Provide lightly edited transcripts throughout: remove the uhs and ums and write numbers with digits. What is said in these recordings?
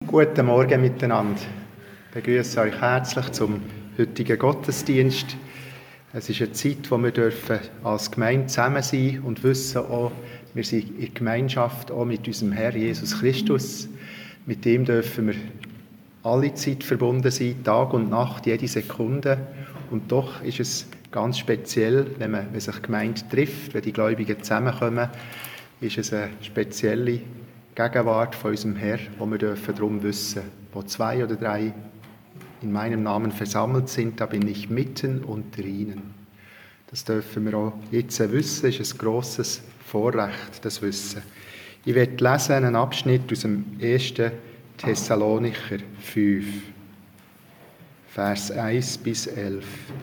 Guten Morgen miteinander. Ich begrüße euch herzlich zum heutigen Gottesdienst. Es ist eine Zeit, wo wir als Gemeinde zusammen sein dürfen und wissen auch, wir sind in Gemeinschaft auch mit unserem Herr Jesus Christus. Mit ihm dürfen wir alle Zeit verbunden sein, Tag und Nacht, jede Sekunde. Und doch ist es ganz speziell, wenn sich die Gemeinde trifft, wenn die Gläubigen zusammenkommen, ist es eine spezielle Gegenwart von unserem Herr, wo wir darum wissen, wo 2 oder 3 in meinem Namen versammelt sind, da bin ich mitten unter ihnen. Das dürfen wir auch jetzt wissen, das ist ein grosses Vorrecht, das Wissen. Ich werde lesen einen Abschnitt aus dem 1. Thessalonicher 5, Vers 1 bis 11.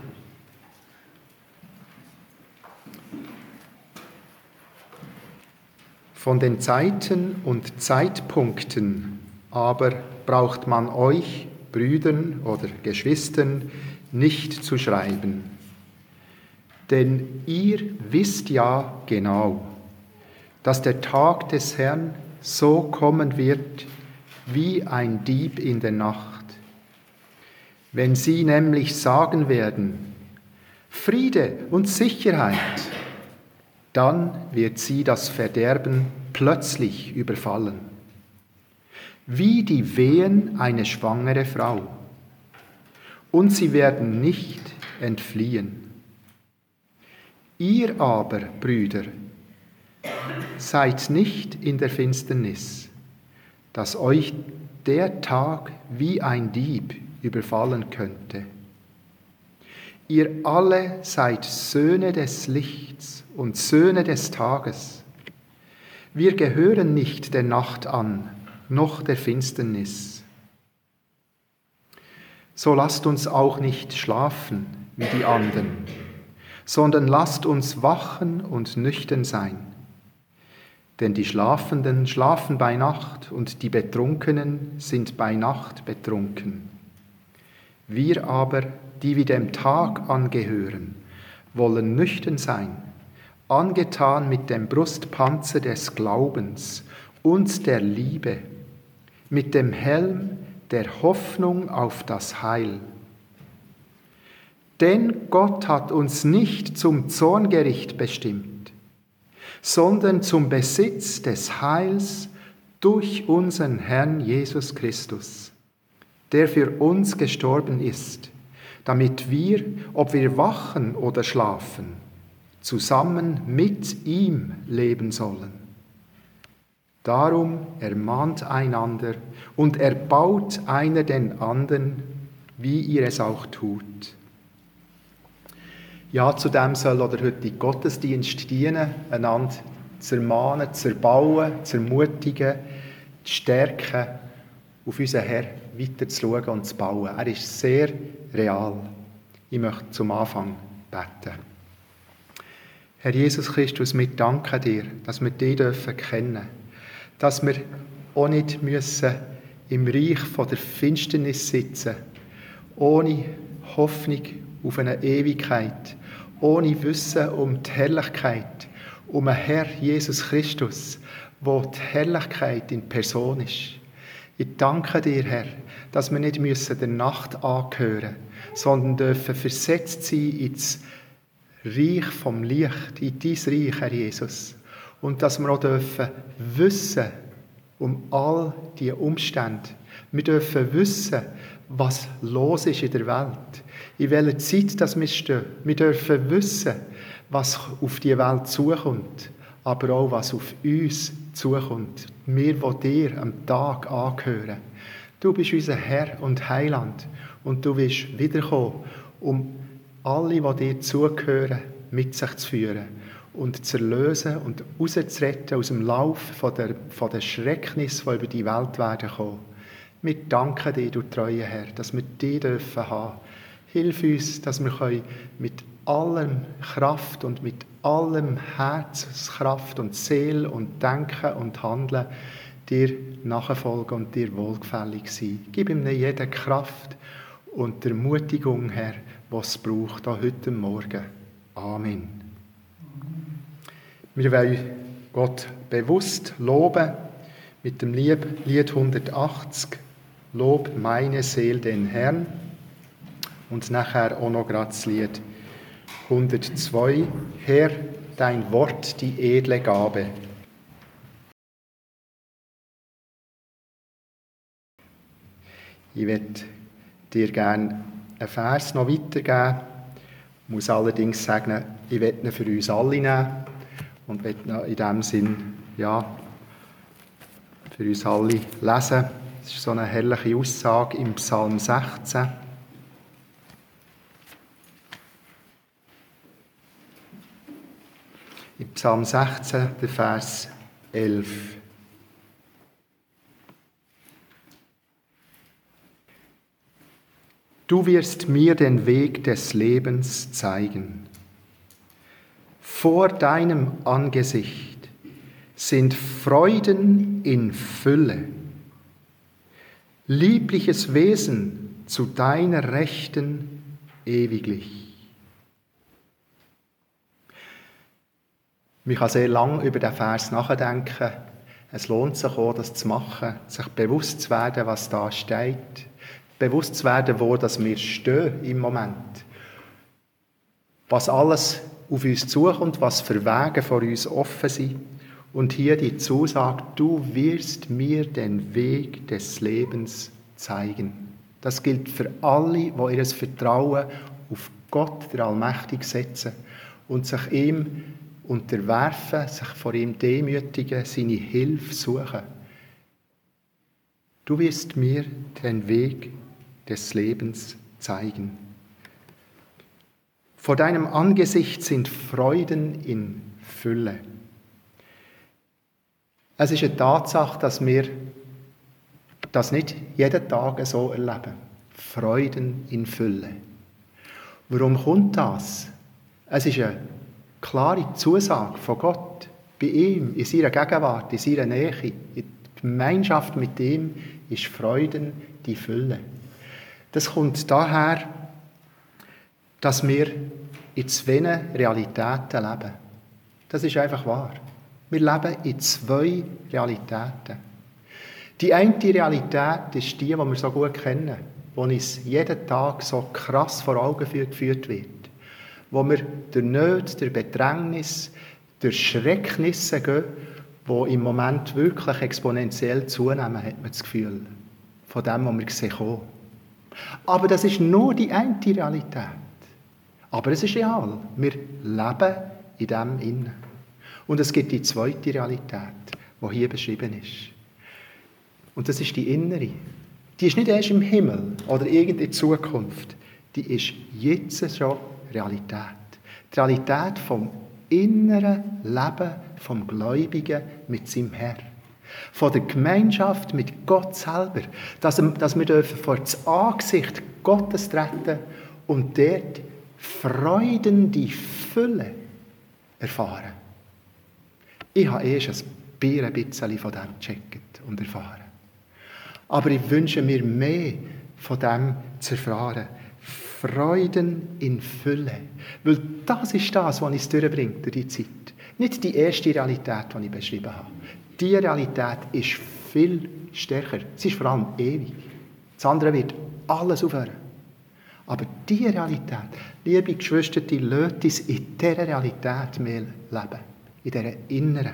Von den Zeiten und Zeitpunkten aber braucht man euch, Brüdern oder Geschwistern, nicht zu schreiben. Denn ihr wisst ja genau, dass der Tag des Herrn so kommen wird wie ein Dieb in der Nacht. Wenn sie nämlich sagen werden, Friede und Sicherheit, dann wird sie das Verderben plötzlich überfallen, wie die Wehen eine schwangere Frau. Und sie werden nicht entfliehen. Ihr aber, Brüder, seid nicht in der Finsternis, dass euch der Tag wie ein Dieb überfallen könnte. Ihr alle seid Söhne des Lichts und Söhne des Tages. Wir gehören nicht der Nacht an, noch der Finsternis. So lasst uns auch nicht schlafen wie die anderen, sondern lasst uns wachen und nüchtern sein. Denn die Schlafenden schlafen bei Nacht und die Betrunkenen sind bei Nacht betrunken. Wir aber, die wir dem Tag angehören, wollen nüchtern sein, angetan mit dem Brustpanzer des Glaubens und der Liebe, mit dem Helm der Hoffnung auf das Heil. Denn Gott hat uns nicht zum Zorngericht bestimmt, sondern zum Besitz des Heils durch unseren Herrn Jesus Christus, der für uns gestorben ist, damit wir, ob wir wachen oder schlafen, zusammen mit ihm leben sollen. Darum ermahnt einander und erbaut einer den anderen, wie ihr es auch tut. Ja, zudem soll der heutige Gottesdienst dienen, einander zu ermahnen, zu erbauen, zu ermutigen, zu stärken, auf unseren Herr weiter zu schauen und zu bauen. Er ist sehr real. Ich möchte zum Anfang beten. Herr Jesus Christus, wir danken dir, dass wir dich kennen dürfen, dass wir auch nicht im Reich von der Finsternis sitzen, ohne Hoffnung auf eine Ewigkeit, ohne Wissen um die Herrlichkeit, um einen Herr Jesus Christus, wo die Herrlichkeit in Person ist. Ich danke dir, Herr, dass wir nicht der Nacht angehören, sondern dürfen versetzt sein ins Reich vom Licht, in dein Reich, Herr Jesus. Und dass wir auch dürfen wissen um all die Umstände. Wir dürfen wissen, was los ist in der Welt, in welcher Zeit dass wir stehen. Wir dürfen wissen, was auf die Welt zukommt, aber auch, was auf uns zukommt. Wir, die dir am Tag angehören. Du bist unser Herr und Heiland und du wirst wiederkommen, um alle, die dir zugehören, mit sich zu führen und zu erlösen und rauszuretten aus dem Lauf von der Schrecknis, die über die Welt werden kommen. Wir danken dir, du treuer Herr, dass wir dich haben dürfen. Hilf uns, dass wir mit allem Kraft und mit allem Herzenskraft und Seele und Denken und Handeln dir nachfolgen und dir wohlgefällig sein. Gib ihm jede Kraft und Ermutigung, Herr, was es braucht, auch heute Morgen. Amen. Wir wollen Gott bewusst loben mit dem Lied 180, Lob meine Seele den Herrn. Und nachher auch noch gerade das Lied 102. Herr, dein Wort, die edle Gabe. Ich werde dir gerne einen Vers noch weitergeben. Ich muss allerdings sagen, ich werde ihn für uns alle nehmen und werde ihn in diesem Sinn für uns alle lesen. Es ist so eine herrliche Aussage im Psalm 16. Im Psalm 16, der Vers 11. Du wirst mir den Weg des Lebens zeigen. Vor deinem Angesicht sind Freuden in Fülle, liebliches Wesen zu deiner Rechten ewiglich. Man kann sehr lange über den Vers nachdenken. Es lohnt sich auch, das zu machen, sich bewusst zu werden, was da steht. Bewusst zu werden, wo das wir stehen im Moment. Was alles auf uns zukommt, was für Wege vor uns offen sind. Und hier die Zusage, du wirst mir den Weg des Lebens zeigen. Das gilt für alle, die ihr Vertrauen auf Gott, der Allmächtige, setzen und sich ihm unterwerfen, sich vor ihm demütigen, seine Hilfe suchen. Du wirst mir den Weg des Lebens zeigen. Vor deinem Angesicht sind Freuden in Fülle. Es ist eine Tatsache, dass wir das nicht jeden Tag so erleben. Freuden in Fülle. Warum kommt das? Es ist eine klare Zusage von Gott. Bei ihm, in seiner Gegenwart, in seiner Nähe, in der Gemeinschaft mit ihm ist Freuden die Fülle. Das kommt daher, dass wir in zwei Realitäten leben. Das ist einfach wahr. Wir leben in zwei Realitäten. Die eine Realität ist die wir so gut kennen, die uns jeden Tag so krass vor Augen geführt wird. Wo wir durch Nöte, durch Bedrängnis, durch Schrecknisse gehen, die im Moment wirklich exponentiell zunehmen, hat man das Gefühl. Von dem, was wir sehen. Aber das ist nur die eine Realität. Aber es ist real. Wir leben in dem Innen. Und es gibt die zweite Realität, die hier beschrieben ist. Und das ist die innere. Die ist nicht erst im Himmel oder irgend in Zukunft. Die ist jetzt schon Realität. Die Realität vom inneren Leben vom Gläubigen mit seinem Herr. Von der Gemeinschaft mit Gott selber. Dass wir vor das Angesicht Gottes treten und dort Freuden, die Fülle erfahren. Ich habe erst ein bisschen von dem gecheckt und erfahren. Aber ich wünsche mir mehr von dem zu erfahren. Freuden in Fülle. Weil das ist das, was uns durchbringt durch die Zeit. Nicht die erste Realität, die ich beschrieben habe. Die Realität ist viel stärker. Sie ist vor allem ewig. Das andere wird alles aufhören. Aber diese Realität, liebe Geschwister, die lässt uns in dieser Realität mehr leben. In dieser inneren.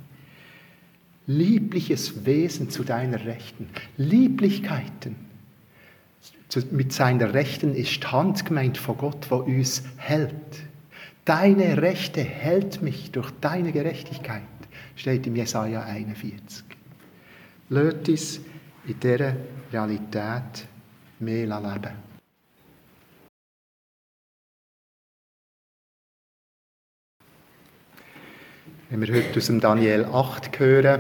Liebliches Wesen zu deiner Rechten. Lieblichkeiten. Mit seiner Rechten ist die Hand gemeint von Gott, die uns hält. Deine Rechte hält mich durch deine Gerechtigkeit, steht im Jesaja 41. Lasst uns in dieser Realität mehr leben. Wenn wir heute aus dem Daniel 8 hören,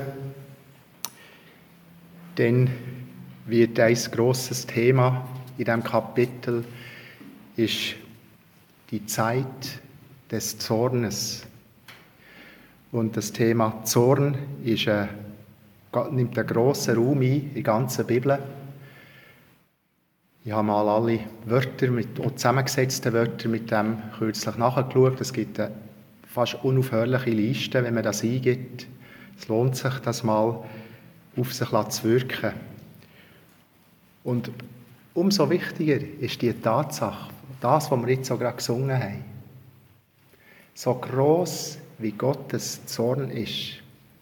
dann wird ein grosses Thema in diesem Kapitel ist die Zeit des Zornes. Und das Thema Zorn nimmt einen grossen Raum ein in der ganzen Bibel. Ich habe mal alle Wörter, auch zusammengesetzte Wörter mit dem kürzlich nachgeschaut. Es gibt eine fast unaufhörliche Liste, wenn man das eingibt. Es lohnt sich, das mal auf sich zu wirken. Und umso wichtiger ist die Tatsache, das, was wir jetzt so gerade gesungen haben. So gross wie Gottes Zorn ist,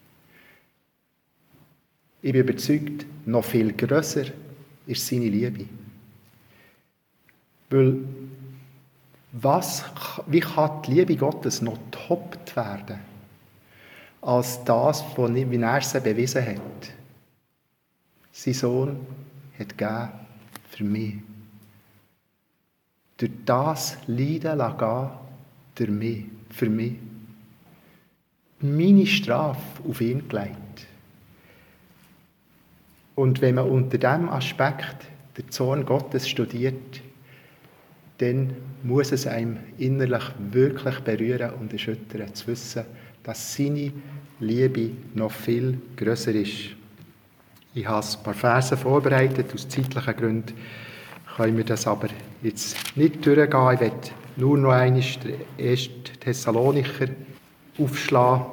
ich bin überzeugt, noch viel grösser ist seine Liebe. Weil, wie kann die Liebe Gottes noch getoppt werden, als das, wie er sie bewiesen hat? Sein Sohn hat gegeben für mich. Durch das Leiden gehen, durch mich, für mich. Meine Strafe auf ihn gelegt. Und wenn man unter diesem Aspekt den Zorn Gottes studiert, dann muss es einem innerlich wirklich berühren und erschüttern, zu wissen, dass seine Liebe noch viel grösser ist. Ich habe ein paar Verse vorbereitet, aus zeitlichen Gründen können wir das aber jetzt nicht durchgehen. Ich werde nur noch einmal den 1. Thessalonicher aufschlagen,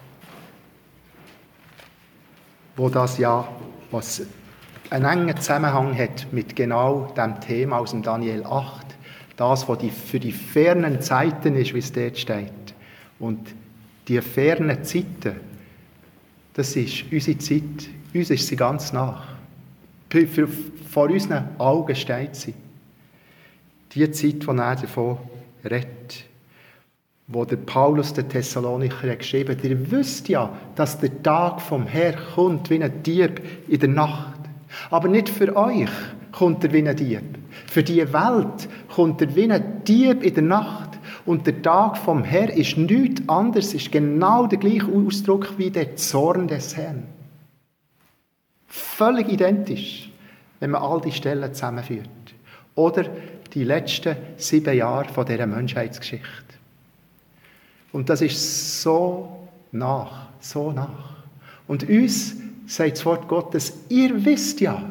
wo das ja was einen engen Zusammenhang hat mit genau dem Thema aus dem Daniel 8. Das, was für die fernen Zeiten ist, wie es dort steht. Und die fernen Zeiten, das ist unsere Zeit. Uns ist sie ganz nach. Vor unseren Augen steht sie. Die Zeit, die er davon redet, wo der Paulus den Thessalonicher hat geschrieben hat, ihr wisst ja, dass der Tag vom Herrn kommt wie ein Dieb in der Nacht. Aber nicht für euch kommt er wie ein Dieb. Für die Welt kommt er wie ein Dieb in der Nacht. Und der Tag vom Herrn ist nichts anderes, ist genau der gleiche Ausdruck wie der Zorn des Herrn. Völlig identisch, wenn man all die Stellen zusammenführt. Oder die letzten 7 Jahre von dieser Menschheitsgeschichte. Und das ist so nach, so nach. Und uns sagt das Wort Gottes, ihr wisst ja.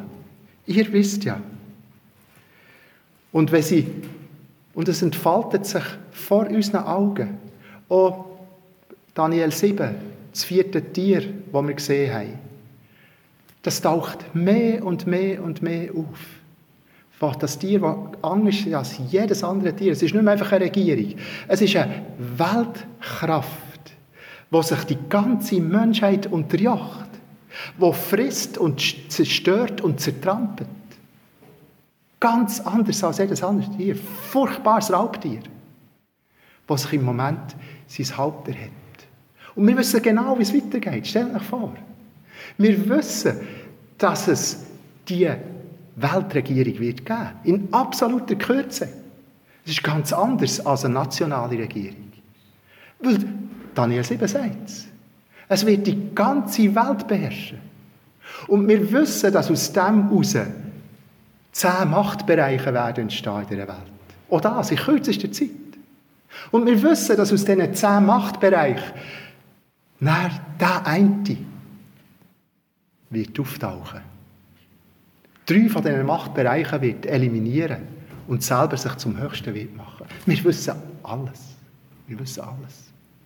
Und es entfaltet sich vor unseren Augen. Auch Daniel 7, das 4. Tier, das wir gesehen haben. Das taucht mehr und mehr und mehr auf. Das Tier, das anders ist als jedes andere Tier. Es ist nicht mehr einfach eine Regierung. Es ist eine Weltkraft, die sich die ganze Menschheit unterjocht, die frisst und zerstört und zertrampelt. Ganz anders als jedes andere Tier. Furchtbares Raubtier, das sich im Moment sein Haupt erhebt. Und wir wissen genau, wie es weitergeht. Stellt euch vor. Wir wissen, dass es die Weltregierung wird geben. In absoluter Kürze. Es ist ganz anders als eine nationale Regierung. Weil Daniel 7 sagt es. Es wird die ganze Welt beherrschen. Und wir wissen, dass aus dem heraus 10 Machtbereiche werden entstehen in dieser Welt. Auch das in kürzester Zeit. Und wir wissen, dass aus diesen 10 Machtbereichen der eine wird auftauchen. 3 von diesen Machtbereichen wird eliminieren und selber sich zum Höchsten wird machen. Wir wissen alles. Wir wissen alles.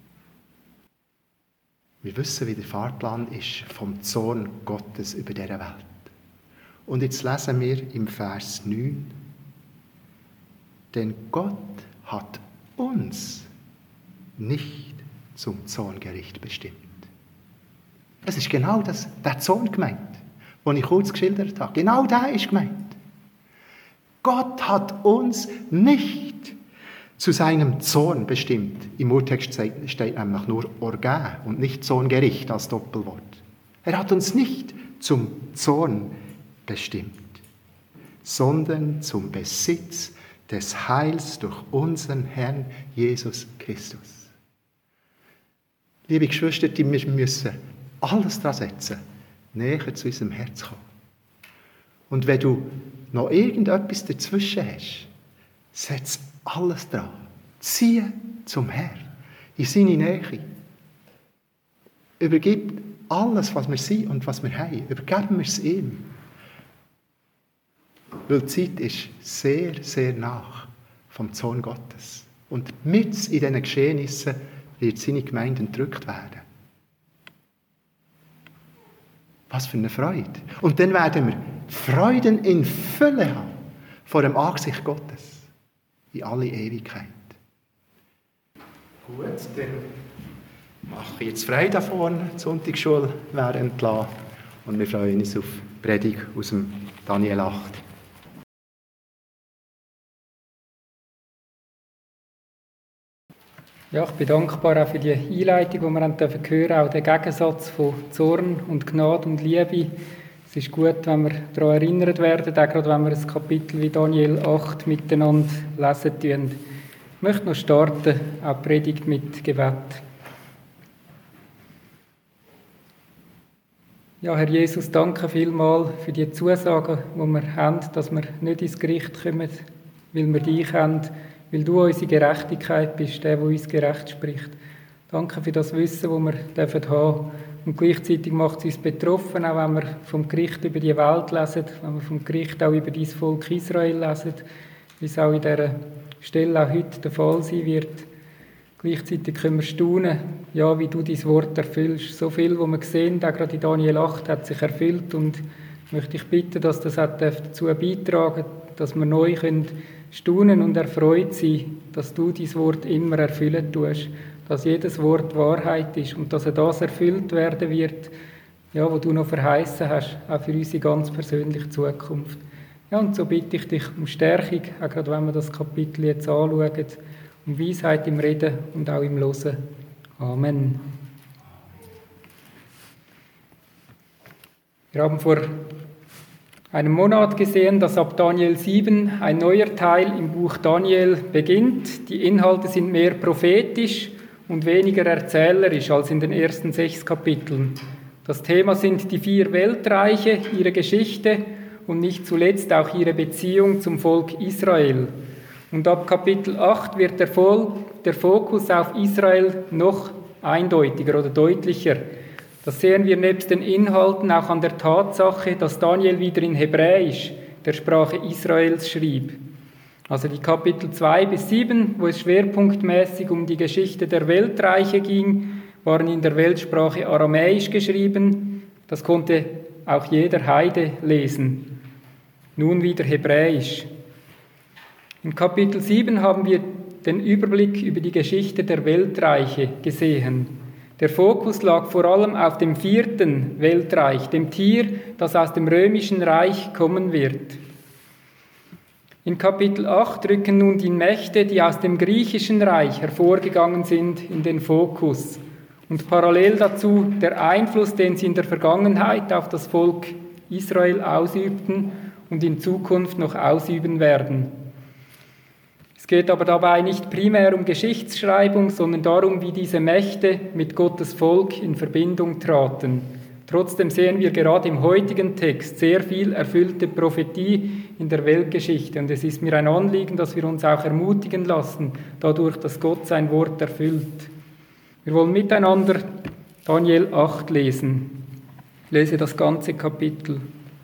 Wir wissen, wie der Fahrplan ist vom Zorn Gottes über diese Welt. Und jetzt lesen wir im Vers 9, denn Gott hat uns nicht zum Zorngericht bestimmt. Es ist genau der Zorn gemeint, den ich kurz geschildert habe. Genau der ist gemeint. Gott hat uns nicht zu seinem Zorn bestimmt. Im Urtext steht nämlich nur Orgä und nicht Zorngericht als Doppelwort. Er hat uns nicht zum Zorn bestimmt, sondern zum Besitz des Heils durch unseren Herrn Jesus Christus. Liebe Geschwister, wir müssen alles daran setzen, näher zu unserem Herz kommen. Und wenn du noch irgendetwas dazwischen hast, setz alles dran. Ziehe zum Herrn, in seine Nähe. Übergib alles, was wir sind und was wir haben. Übergeben wir es ihm. Weil die Zeit ist sehr, sehr nah vom Zorn Gottes. Und mit in diesen Geschehnissen wird seine Gemeinde entrückt werden. Was für eine Freude. Und dann werden wir Freuden in Fülle haben vor dem Angesicht Gottes in alle Ewigkeit. Gut, dann mache ich jetzt frei da vorne. Die Sonntagsschule wäre entlassen. Und wir freuen uns auf die Predigt aus dem Daniel 8. Ja, ich bin dankbar auch für die Einleitung, die wir hören dürfen, auch den Gegensatz von Zorn und Gnade und Liebe. Es ist gut, wenn wir daran erinnert werden, auch gerade wenn wir ein Kapitel wie Daniel 8 miteinander lesen tun. Ich möchte noch starten, auch die Predigt mit Gebet. Ja, Herr Jesus, danke vielmals für die Zusagen, die wir haben, dass wir nicht ins Gericht kommen, weil wir dich haben, weil du unsere Gerechtigkeit bist, der uns gerecht spricht. Danke für das Wissen, das wir haben dürfen. Und gleichzeitig macht es uns betroffen, auch wenn wir vom Gericht über die Welt lesen, wenn wir vom Gericht auch über dein Volk Israel lesen, wie es auch in dieser Stelle auch heute der Fall sein wird. Gleichzeitig können wir staunen, ja, wie du dein Wort erfüllst. So viel, was wir sehen, auch gerade in Daniel 8, hat sich erfüllt. Und ich möchte dich bitten, dass das auch dazu beitragen darf, dass wir neu staunen und erfreut sein, dass du dein Wort immer erfüllen tust, dass jedes Wort Wahrheit ist und dass das erfüllt werden wird, ja, was du noch verheißen hast, auch für unsere ganz persönliche Zukunft. Ja, und so bitte ich dich um Stärkung, auch gerade wenn wir das Kapitel jetzt anschauen, um Weisheit im Reden und auch im Hören. Amen. Wir haben vor einem Monat gesehen, dass ab Daniel 7 ein neuer Teil im Buch Daniel beginnt. Die Inhalte sind mehr prophetisch und weniger erzählerisch als in den ersten 6 Kapiteln. Das Thema sind die 4 Weltreiche, ihre Geschichte und nicht zuletzt auch ihre Beziehung zum Volk Israel. Und ab Kapitel 8 wird der Fokus auf Israel noch eindeutiger oder deutlicher. Das sehen wir nebst den Inhalten auch an der Tatsache, dass Daniel wieder in Hebräisch, der Sprache Israels, schrieb. Also die Kapitel 2 bis 7, wo es schwerpunktmäßig um die Geschichte der Weltreiche ging, waren in der Weltsprache Aramäisch geschrieben. Das konnte auch jeder Heide lesen. Nun wieder Hebräisch. In Kapitel 7 haben wir den Überblick über die Geschichte der Weltreiche gesehen. Der Fokus lag vor allem auf dem 4. Weltreich, dem Tier, das aus dem römischen Reich kommen wird. In Kapitel 8 rücken nun die Mächte, die aus dem griechischen Reich hervorgegangen sind, in den Fokus. Und parallel dazu der Einfluss, den sie in der Vergangenheit auf das Volk Israel ausübten und in Zukunft noch ausüben werden. Es geht aber dabei nicht primär um Geschichtsschreibung, sondern darum, wie diese Mächte mit Gottes Volk in Verbindung traten. Trotzdem sehen wir gerade im heutigen Text sehr viel erfüllte Prophetie in der Weltgeschichte. Und es ist mir ein Anliegen, dass wir uns auch ermutigen lassen, dadurch, dass Gott sein Wort erfüllt. Wir wollen miteinander Daniel 8 lesen. Ich lese das ganze Kapitel.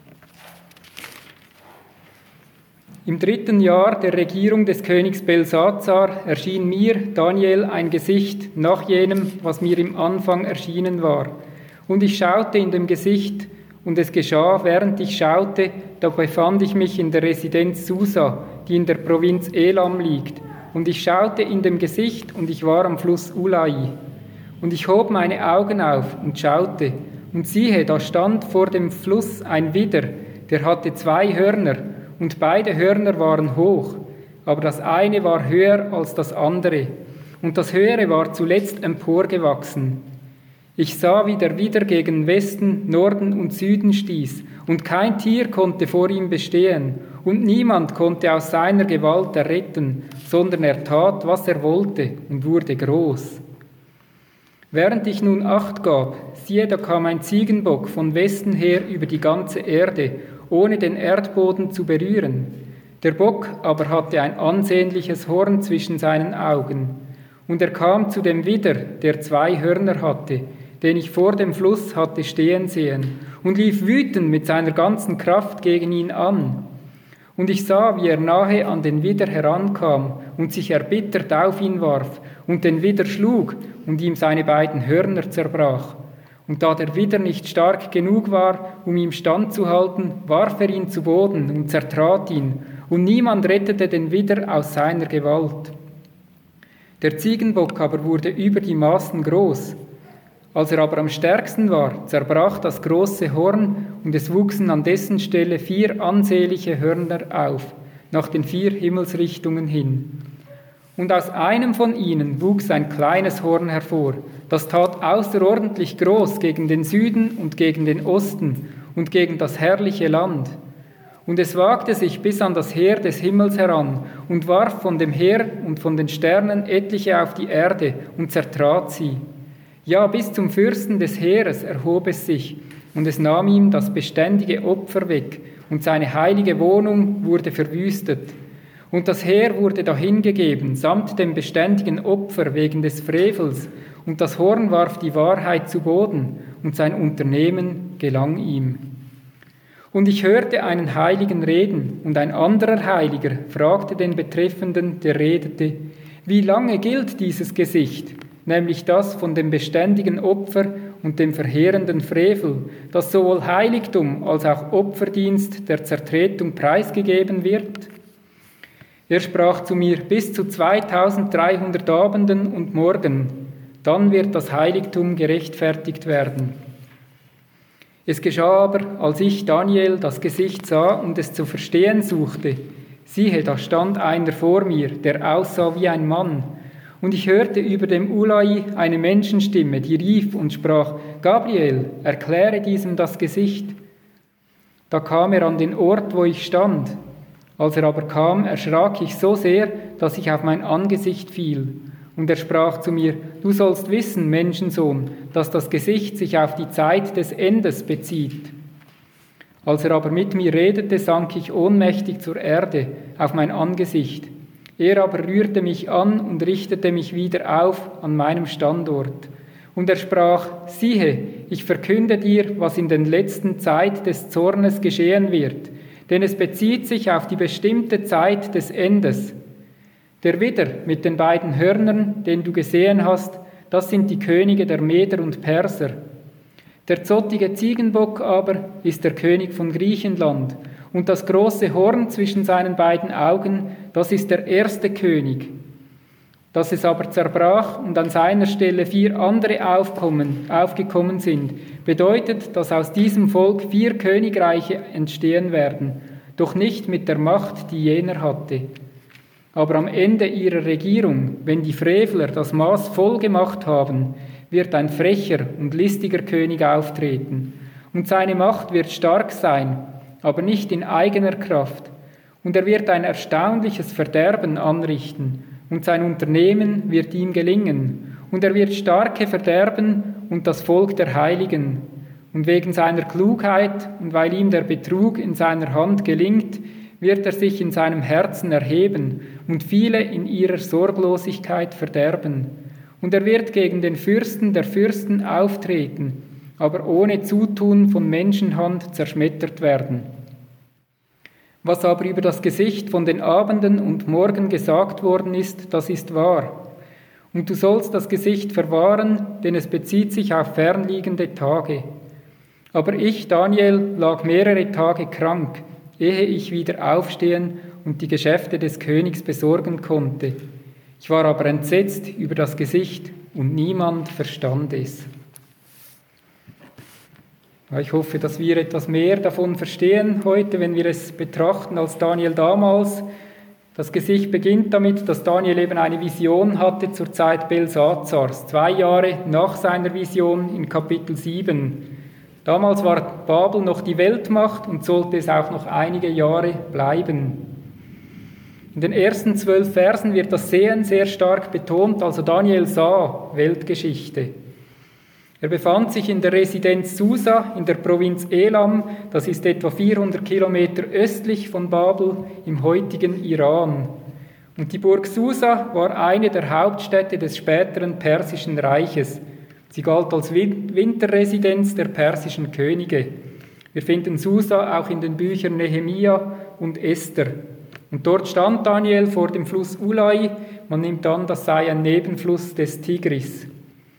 Im 3. Jahr der Regierung des Königs Belsazar erschien mir, Daniel, ein Gesicht nach jenem, was mir im Anfang erschienen war. Und ich schaute in dem Gesicht, und es geschah, während ich schaute, da befand ich mich in der Residenz Susa, die in der Provinz Elam liegt. Und ich schaute in dem Gesicht, und ich war am Fluss Ulai. Und ich hob meine Augen auf und schaute, und siehe, da stand vor dem Fluss ein Widder, der hatte 2 Hörner, und beide Hörner waren hoch, aber das eine war höher als das andere, und das höhere war zuletzt emporgewachsen. Ich sah, wie der Widder gegen Westen, Norden und Süden stieß, und kein Tier konnte vor ihm bestehen, und niemand konnte aus seiner Gewalt erretten, sondern er tat, was er wollte, und wurde groß. Während ich nun Acht gab, siehe, da kam ein Ziegenbock von Westen her über die ganze Erde, ohne den Erdboden zu berühren. Der Bock aber hatte ein ansehnliches Horn zwischen seinen Augen. Und er kam zu dem Widder, der 2 Hörner hatte, den ich vor dem Fluss hatte stehen sehen, und lief wütend mit seiner ganzen Kraft gegen ihn an. Und ich sah, wie er nahe an den Widder herankam und sich erbittert auf ihn warf und den Widder schlug und ihm seine beiden Hörner zerbrach. Und da der Widder nicht stark genug war, um ihm standzuhalten, warf er ihn zu Boden und zertrat ihn, und niemand rettete den Widder aus seiner Gewalt. Der Ziegenbock aber wurde über die Maßen groß. Als er aber am stärksten war, zerbrach das große Horn, und es wuchsen an dessen Stelle 4 ansehnliche Hörner auf, nach den 4 Himmelsrichtungen hin. Und aus einem von ihnen wuchs ein kleines Horn hervor, das tat außerordentlich groß gegen den Süden und gegen den Osten und gegen das herrliche Land. Und es wagte sich bis an das Heer des Himmels heran und warf von dem Heer und von den Sternen etliche auf die Erde und zertrat sie. Ja, bis zum Fürsten des Heeres erhob es sich, und es nahm ihm das beständige Opfer weg, und seine heilige Wohnung wurde verwüstet. Und das Heer wurde dahingegeben, samt dem beständigen Opfer wegen des Frevels, und das Horn warf die Wahrheit zu Boden, und sein Unternehmen gelang ihm. Und ich hörte einen Heiligen reden, und ein anderer Heiliger fragte den Betreffenden, der redete: Wie lange gilt dieses Gesicht, nämlich das von dem beständigen Opfer und dem verheerenden Frevel, das sowohl Heiligtum als auch Opferdienst der Zertretung preisgegeben wird? Er sprach zu mir: Bis zu 2300 Abenden und Morgen, dann wird das Heiligtum gerechtfertigt werden. Es geschah aber, als ich, Daniel, das Gesicht sah und es zu verstehen suchte, siehe, da stand einer vor mir, der aussah wie ein Mann. Und ich hörte über dem Ulai eine Menschenstimme, die rief und sprach: Gabriel, erkläre diesem das Gesicht. Da kam er an den Ort, wo ich stand. Als er aber kam, erschrak ich so sehr, dass ich auf mein Angesicht fiel. Und er sprach zu mir: Du sollst wissen, Menschensohn, dass das Gesicht sich auf die Zeit des Endes bezieht. Als er aber mit mir redete, sank ich ohnmächtig zur Erde auf mein Angesicht. Er aber rührte mich an und richtete mich wieder auf an meinem Standort. Und er sprach: Siehe, ich verkünde dir, was in den letzten Zeit des Zornes geschehen wird, denn es bezieht sich auf die bestimmte Zeit des Endes. Der Widder mit den beiden Hörnern, den du gesehen hast, das sind die Könige der Meder und Perser. Der zottige Ziegenbock aber ist der König von Griechenland, und das große Horn zwischen seinen beiden Augen, das ist der erste König. Dass es aber zerbrach und an seiner Stelle 4 andere aufgekommen sind, bedeutet, dass aus diesem Volk 4 Königreiche entstehen werden, doch nicht mit der Macht, die jener hatte. Aber am Ende ihrer Regierung, wenn die Frevler das Maß voll gemacht haben, wird ein frecher und listiger König auftreten. Und seine Macht wird stark sein, aber nicht in eigener Kraft. Und er wird ein erstaunliches Verderben anrichten, und sein Unternehmen wird ihm gelingen. Und er wird Starke verderben und das Volk der Heiligen. Und wegen seiner Klugheit und weil ihm der Betrug in seiner Hand gelingt, wird er sich in seinem Herzen erheben und viele in ihrer Sorglosigkeit verderben. Und er wird gegen den Fürsten der Fürsten auftreten, aber ohne Zutun von Menschenhand zerschmettert werden. Was aber über das Gesicht von den Abenden und Morgen gesagt worden ist, das ist wahr. Und du sollst das Gesicht verwahren, denn es bezieht sich auf fernliegende Tage. Aber ich, Daniel, lag mehrere Tage krank, ehe ich wieder aufstehen und die Geschäfte des Königs besorgen konnte. Ich war aber entsetzt über das Gesicht und niemand verstand es. Ich hoffe, dass wir etwas mehr davon verstehen heute, wenn wir es betrachten als Daniel damals. Das Gesicht beginnt damit, dass Daniel eben eine Vision hatte zur Zeit Belsazars, 2 Jahre nach seiner Vision in Kapitel 7. Damals war Babel noch die Weltmacht und sollte es auch noch einige Jahre bleiben. In den ersten 12 Versen wird das Sehen sehr stark betont, also Daniel sah Weltgeschichte. Er befand sich in der Residenz Susa in der Provinz Elam, das ist etwa 400 Kilometer östlich von Babel im heutigen Iran. Und die Burg Susa war eine der Hauptstädte des späteren Persischen Reiches. Sie galt als Winterresidenz der persischen Könige. Wir finden Susa auch in den Büchern Nehemia und Esther. Und dort stand Daniel vor dem Fluss Ulai. Man nimmt an, das sei ein Nebenfluss des Tigris.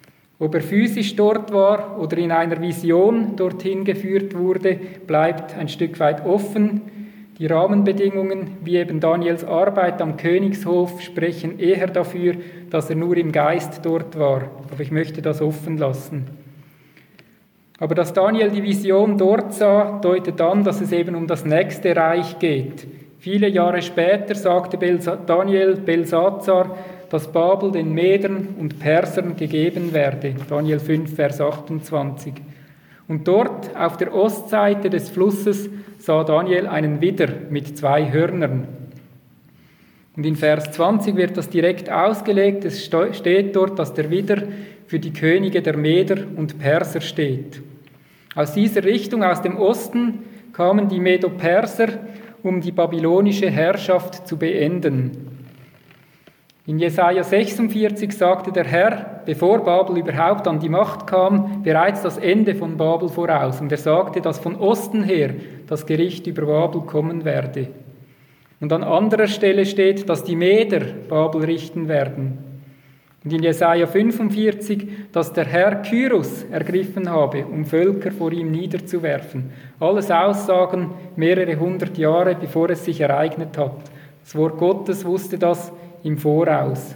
Ob er physisch dort war oder in einer Vision dorthin geführt wurde, bleibt ein Stück weit offen. Die Rahmenbedingungen, wie eben Daniels Arbeit am Königshof, sprechen eher dafür, dass er nur im Geist dort war. Aber ich möchte das offen lassen. Aber dass Daniel die Vision dort sah, deutet an, dass es eben um das nächste Reich geht. Viele Jahre später sagte Daniel Belsazar, dass Babel den Medern und Persern gegeben werde. Daniel 5, Vers 28. Und dort, auf der Ostseite des Flusses, sah Daniel einen Widder mit 2 Hörnern. Und in Vers 20 wird das direkt ausgelegt. Es steht dort, dass der Widder für die Könige der Meder und Perser steht. Aus dieser Richtung, aus dem Osten, kamen die Medo-Perser, um die babylonische Herrschaft zu beenden. In Jesaja 46 sagte der Herr, bevor Babel überhaupt an die Macht kam, bereits das Ende von Babel voraus. Und er sagte, dass von Osten her das Gericht über Babel kommen werde. Und an anderer Stelle steht, dass die Meder Babel richten werden. Und in Jesaja 45, dass der Herr Kyros ergriffen habe, um Völker vor ihm niederzuwerfen. Alles Aussagen mehrere 100 Jahre, bevor es sich ereignet hat. Das Wort Gottes wusste das im Voraus.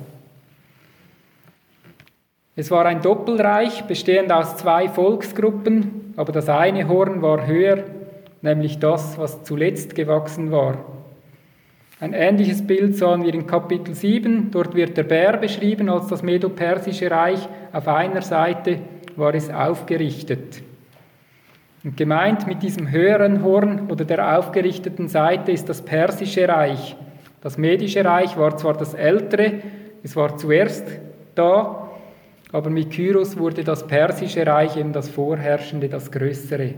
Es war ein Doppelreich, bestehend aus 2 Volksgruppen, aber das eine Horn war höher, nämlich das, was zuletzt gewachsen war. Ein ähnliches Bild sahen wir in Kapitel 7, dort wird der Bär beschrieben als das Medo-Persische Reich. Auf einer Seite war es aufgerichtet. Und gemeint mit diesem höheren Horn oder der aufgerichteten Seite ist das Persische Reich. Das Medische Reich war zwar das ältere, es war zuerst da, aber mit Kyros wurde das Persische Reich eben das vorherrschende, das größere.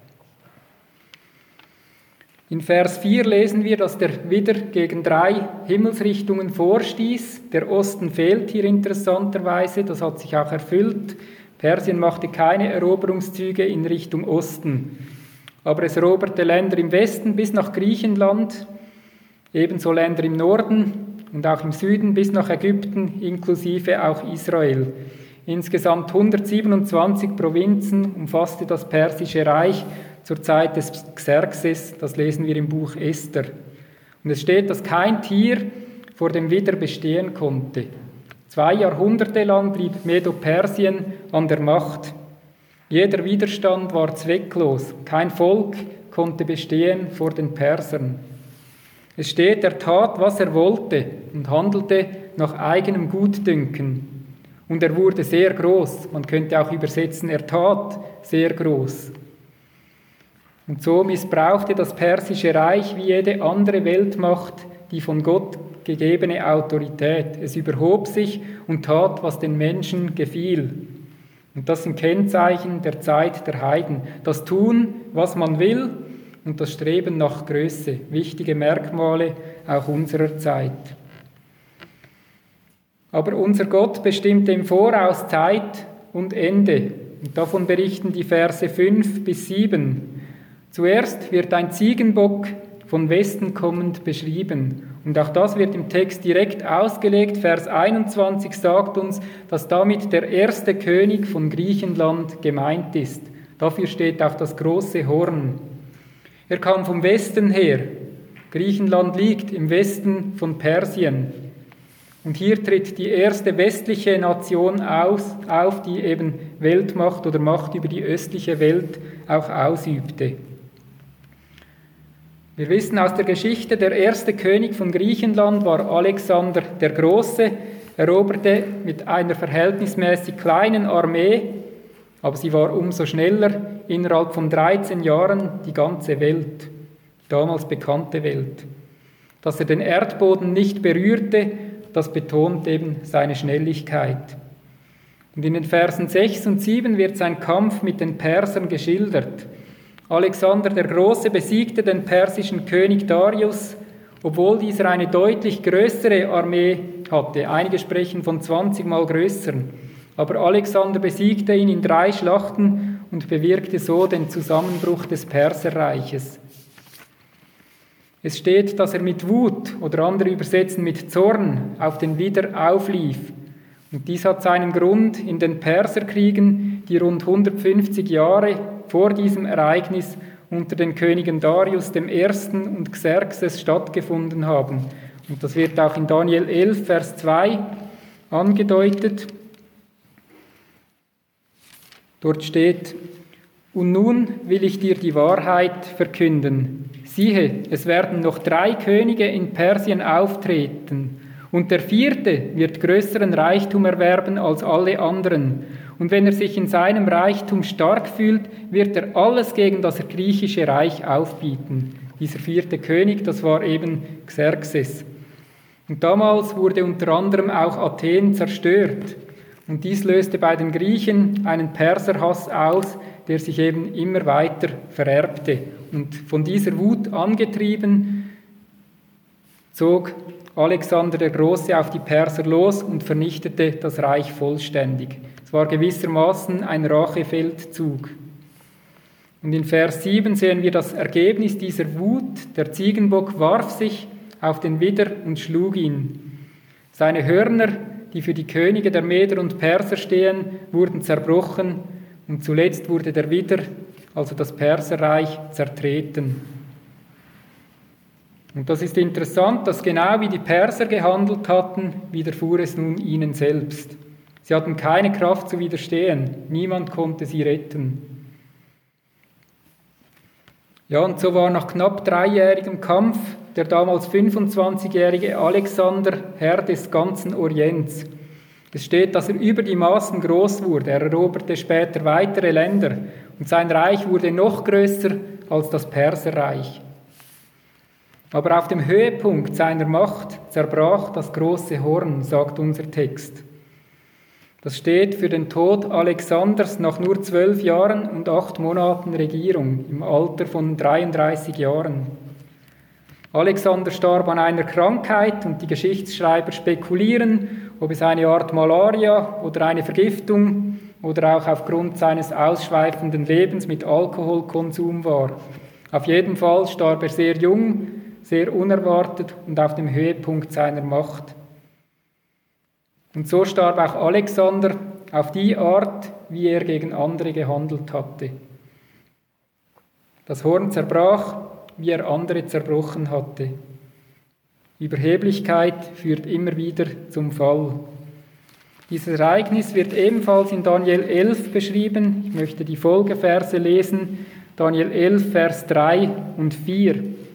In Vers 4 lesen wir, dass der Widder gegen 3 Himmelsrichtungen vorstieß. Der Osten fehlt hier interessanterweise, das hat sich auch erfüllt. Persien machte keine Eroberungszüge in Richtung Osten, aber es eroberte Länder im Westen bis nach Griechenland, ebenso Länder im Norden und auch im Süden bis nach Ägypten, inklusive auch Israel. Insgesamt 127 Provinzen umfasste das Persische Reich zur Zeit des Xerxes, das lesen wir im Buch Esther. Und es steht, dass kein Tier vor dem Widder bestehen konnte. 2 Jahrhunderte lang blieb Medo-Persien an der Macht. Jeder Widerstand war zwecklos. Kein Volk konnte bestehen vor den Persern. Es steht, er tat, was er wollte und handelte nach eigenem Gutdünken. Und er wurde sehr groß. Man könnte auch übersetzen, er tat sehr groß. Und so missbrauchte das Persische Reich wie jede andere Weltmacht die von Gott gegebene Autorität. Es überhob sich und tat, was den Menschen gefiel. Und das sind Kennzeichen der Zeit der Heiden. Das Tun, was man will, und das Streben nach Größe, wichtige Merkmale auch unserer Zeit. Aber unser Gott bestimmte im Voraus Zeit und Ende. Und davon berichten die Verse 5 bis 7. Zuerst wird ein Ziegenbock von Westen kommend beschrieben. Und auch das wird im Text direkt ausgelegt. Vers 21 sagt uns, dass damit der erste König von Griechenland gemeint ist. Dafür steht auch das große Horn. Er kam vom Westen her. Griechenland liegt im Westen von Persien. Und hier tritt die erste westliche Nation auf, die eben Weltmacht oder Macht über die östliche Welt auch ausübte. Wir wissen aus der Geschichte, der erste König von Griechenland war Alexander der Große, eroberte mit einer verhältnismäßig kleinen Armee, aber sie war umso schneller, innerhalb von 13 Jahren die ganze Welt, die damals bekannte Welt. Dass er den Erdboden nicht berührte, das betont eben seine Schnelligkeit. Und in den Versen 6 und 7 wird sein Kampf mit den Persern geschildert. Alexander der Große besiegte den persischen König Darius, obwohl dieser eine deutlich größere Armee hatte. Einige sprechen von 20-mal größeren. Aber Alexander besiegte ihn in 3 Schlachten und bewirkte so den Zusammenbruch des Perserreiches. Es steht, dass er mit Wut oder andere übersetzen mit Zorn auf den Widder auflief Und dies hat seinen Grund in den Perserkriegen, die rund 150 Jahre vor diesem Ereignis unter den Königen Darius I. und Xerxes stattgefunden haben. Und das wird auch in Daniel 11, Vers 2 angedeutet. Dort steht: Und nun will ich dir die Wahrheit verkünden. Siehe, es werden noch 3 Könige in Persien auftreten, und der 4. wird größeren Reichtum erwerben als alle anderen. Und wenn er sich in seinem Reichtum stark fühlt, wird er alles gegen das griechische Reich aufbieten. Dieser 4. König, das war eben Xerxes. Und damals wurde unter anderem auch Athen zerstört. Und dies löste bei den Griechen einen Perserhass aus, der sich eben immer weiter vererbte. Und von dieser Wut angetrieben, zog Alexander der Große auf die Perser los und vernichtete das Reich vollständig. Es war gewissermaßen ein Rachefeldzug. Und in Vers 7 sehen wir das Ergebnis dieser Wut. Der Ziegenbock warf sich auf den Widder und schlug ihn. Seine Hörner, die für die Könige der Meder und Perser stehen, wurden zerbrochen und zuletzt wurde der Widder, also das Perserreich, zertreten. Und das ist interessant, dass genau wie die Perser gehandelt hatten, widerfuhr es nun ihnen selbst. Sie hatten keine Kraft zu widerstehen, niemand konnte sie retten. Ja, und so war nach knapp 3-jährigem Kampf der damals 25-jährige Alexander Herr des ganzen Orients. Es steht, dass er über die Maßen groß wurde. Er eroberte später weitere Länder und sein Reich wurde noch größer als das Perserreich. Aber auf dem Höhepunkt seiner Macht zerbrach das große Horn, sagt unser Text. Das steht für den Tod Alexanders nach nur 12 Jahren und 8 Monaten Regierung, im Alter von 33 Jahren. Alexander starb an einer Krankheit und die Geschichtsschreiber spekulieren, ob es eine Art Malaria oder eine Vergiftung oder auch aufgrund seines ausschweifenden Lebens mit Alkoholkonsum war. Auf jeden Fall starb er sehr jung, sehr unerwartet und auf dem Höhepunkt seiner Macht. Und so starb auch Alexander auf die Art, wie er gegen andere gehandelt hatte. Das Horn zerbrach, wie er andere zerbrochen hatte. Überheblichkeit führt immer wieder zum Fall. Dieses Ereignis wird ebenfalls in Daniel 11 beschrieben. Ich möchte die Folgeverse lesen. Daniel 11, Vers 3 und 4.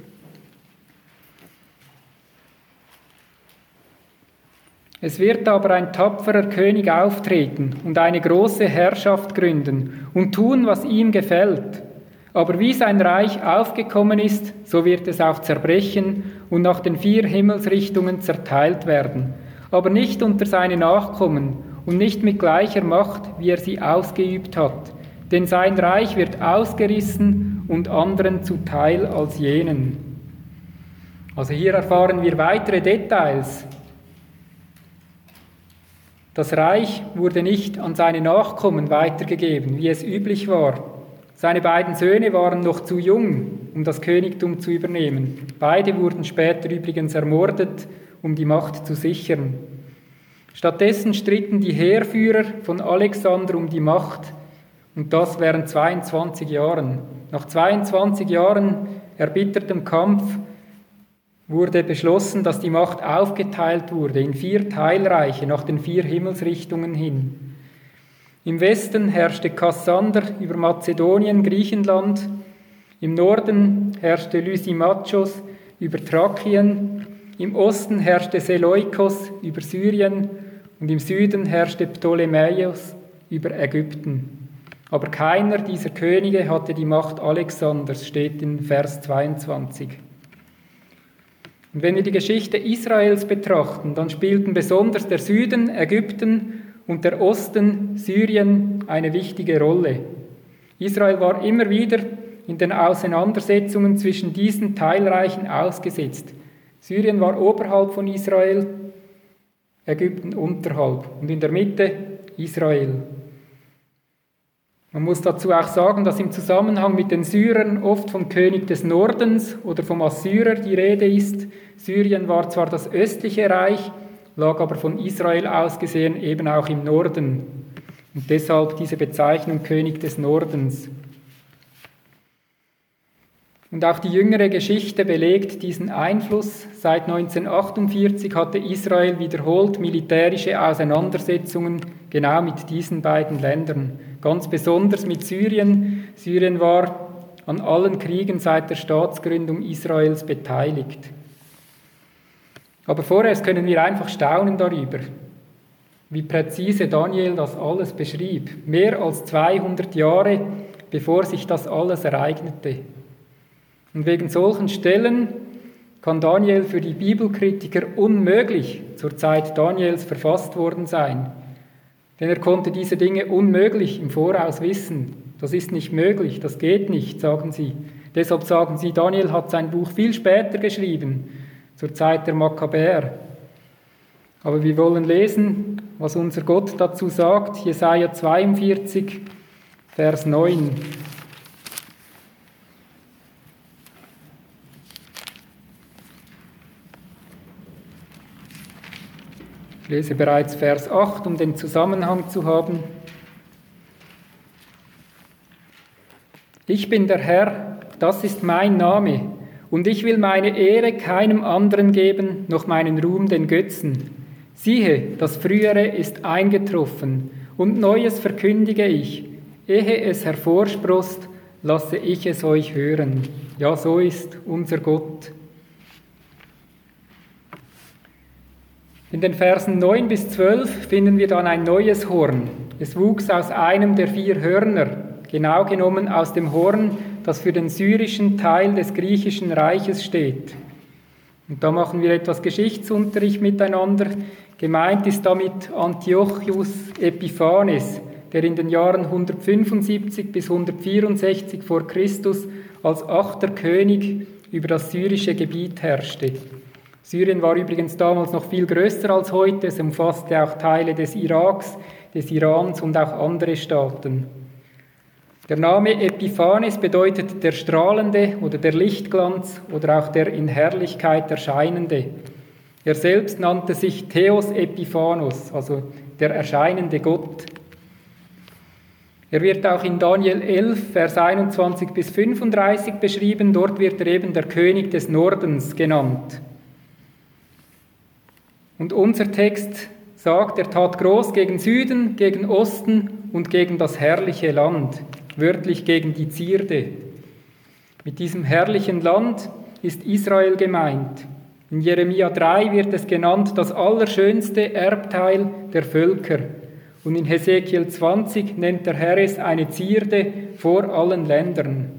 Es wird aber ein tapferer König auftreten und eine große Herrschaft gründen und tun, was ihm gefällt. Aber wie sein Reich aufgekommen ist, so wird es auch zerbrechen und nach den 4 Himmelsrichtungen zerteilt werden. Aber nicht unter seine Nachkommen und nicht mit gleicher Macht, wie er sie ausgeübt hat. Denn sein Reich wird ausgerissen und anderen zuteil als jenen. Also hier erfahren wir weitere Details. Das Reich wurde nicht an seine Nachkommen weitergegeben, wie es üblich war. Seine beiden Söhne waren noch zu jung, um das Königtum zu übernehmen. Beide wurden später übrigens ermordet, um die Macht zu sichern. Stattdessen stritten die Heerführer von Alexander um die Macht, und das während 22 Jahren. Nach 22 Jahren erbittertem Kampf wurde beschlossen, dass die Macht aufgeteilt wurde in 4 Teilreiche nach den 4 Himmelsrichtungen hin. Im Westen herrschte Kassander über Mazedonien, Griechenland. Im Norden herrschte Lysimachos über Thrakien. Im Osten herrschte Seleukos über Syrien. Und im Süden herrschte Ptolemäus über Ägypten. Aber keiner dieser Könige hatte die Macht Alexanders, steht in Vers 22. Und wenn wir die Geschichte Israels betrachten, dann spielten besonders der Süden, Ägypten, und der Osten, Syrien, eine wichtige Rolle. Israel war immer wieder in den Auseinandersetzungen zwischen diesen Teilreichen ausgesetzt. Syrien war oberhalb von Israel, Ägypten unterhalb und in der Mitte Israel. Man muss dazu auch sagen, dass im Zusammenhang mit den Syrern oft vom König des Nordens oder vom Assyrer die Rede ist. Syrien war zwar das östliche Reich, lag aber von Israel aus gesehen eben auch im Norden. Und deshalb diese Bezeichnung König des Nordens. Und auch die jüngere Geschichte belegt diesen Einfluss. Seit 1948 hatte Israel wiederholt militärische Auseinandersetzungen genau mit diesen beiden Ländern. Ganz besonders mit Syrien. Syrien war an allen Kriegen seit der Staatsgründung Israels beteiligt. Aber vorerst können wir einfach staunen darüber, wie präzise Daniel das alles beschrieb. Mehr als 200 Jahre, bevor sich das alles ereignete. Und wegen solchen Stellen kann Daniel für die Bibelkritiker unmöglich zur Zeit Daniels verfasst worden sein. Denn er konnte diese Dinge unmöglich im Voraus wissen. Das ist nicht möglich, das geht nicht, sagen sie. Deshalb sagen sie, Daniel hat sein Buch viel später geschrieben, zur Zeit der Makkabäer. Aber wir wollen lesen, was unser Gott dazu sagt, Jesaja 42, Vers 9. Ich lese bereits Vers 8, um den Zusammenhang zu haben. Ich bin der Herr, das ist mein Name, und ich will meine Ehre keinem anderen geben, noch meinen Ruhm den Götzen. Siehe, das Frühere ist eingetroffen, und Neues verkündige ich. Ehe es hervorsproßt, lasse ich es euch hören. Ja, so ist unser Gott. In den Versen 9 bis 12 finden wir dann ein neues Horn. Es wuchs aus einem der 4 Hörner, genau genommen aus dem Horn, das für den syrischen Teil des griechischen Reiches steht. Und da machen wir etwas Geschichtsunterricht miteinander. Gemeint ist damit Antiochus Epiphanes, der in den Jahren 175 bis 164 vor Christus als 8. König über das syrische Gebiet herrschte. Syrien war übrigens damals noch viel größer als heute. Es umfasste auch Teile des Iraks, des Irans und auch andere Staaten. Der Name Epiphanes bedeutet der Strahlende oder der Lichtglanz oder auch der in Herrlichkeit Erscheinende. Er selbst nannte sich Theos Epiphanos, also der erscheinende Gott. Er wird auch in Daniel 11, Vers 21 bis 35 beschrieben. Dort wird er eben der König des Nordens genannt. Und unser Text sagt, er tat groß gegen Süden, gegen Osten und gegen das herrliche Land, wörtlich gegen die Zierde. Mit diesem herrlichen Land ist Israel gemeint. In Jeremia 3 wird es genannt, das allerschönste Erbteil der Völker. Und in Hesekiel 20 nennt der Herr es eine Zierde vor allen Ländern.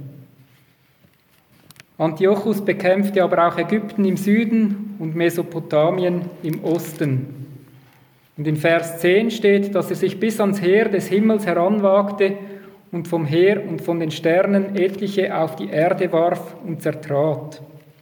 Antiochus bekämpfte aber auch Ägypten im Süden und Mesopotamien im Osten. Und in Vers 10 steht, dass er sich bis ans Heer des Himmels heranwagte und vom Heer und von den Sternen etliche auf die Erde warf und zertrat.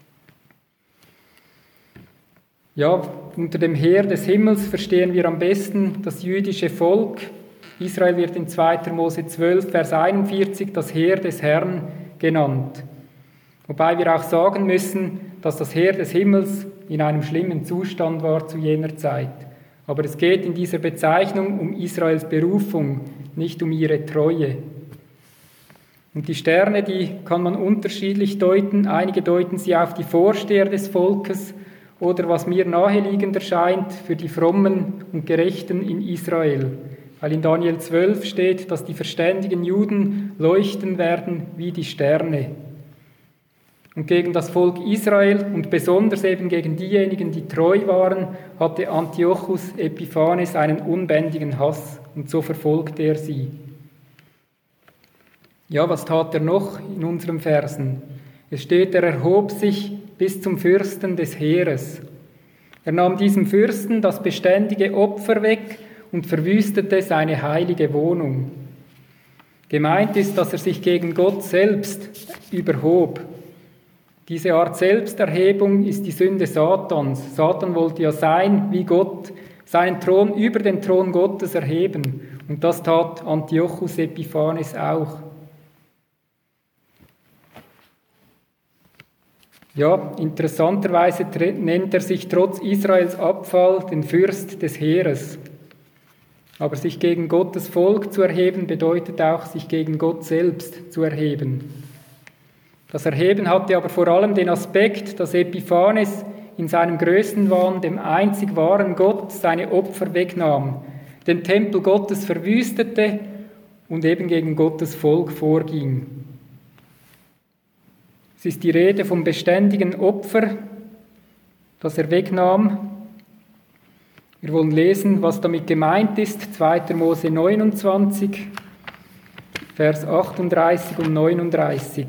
Ja, unter dem Heer des Himmels verstehen wir am besten das jüdische Volk. Israel wird in 2. Mose 12, Vers 41 das Heer des Herrn genannt. Wobei wir auch sagen müssen, dass das Heer des Himmels in einem schlimmen Zustand war zu jener Zeit. Aber es geht in dieser Bezeichnung um Israels Berufung, nicht um ihre Treue. Und die Sterne, die kann man unterschiedlich deuten. Einige deuten sie auf die Vorsteher des Volkes oder, was mir naheliegend erscheint, für die Frommen und Gerechten in Israel. Weil in Daniel 12 steht, dass die verständigen Juden leuchten werden wie die Sterne. Und gegen das Volk Israel und besonders eben gegen diejenigen, die treu waren, hatte Antiochus Epiphanes einen unbändigen Hass und so verfolgte er sie. Ja, was tat er noch in unseren Versen? Es steht, er erhob sich bis zum Fürsten des Heeres. Er nahm diesem Fürsten das beständige Opfer weg und verwüstete seine heilige Wohnung. Gemeint ist, dass er sich gegen Gott selbst überhob. Diese Art Selbsterhebung ist die Sünde Satans. Satan wollte ja sein wie Gott, seinen Thron über den Thron Gottes erheben. Und das tat Antiochus Epiphanes auch. Ja, interessanterweise nennt er sich trotz Israels Abfall den Fürst des Heeres. Aber sich gegen Gottes Volk zu erheben, bedeutet auch, sich gegen Gott selbst zu erheben. Das Erheben hatte aber vor allem den Aspekt, dass Epiphanes in seinem Größenwahn dem einzig wahren Gott seine Opfer wegnahm, den Tempel Gottes verwüstete und eben gegen Gottes Volk vorging. Es ist die Rede vom beständigen Opfer, das er wegnahm. Wir wollen lesen, was damit gemeint ist. 2. Mose 29, Vers 38 und 39.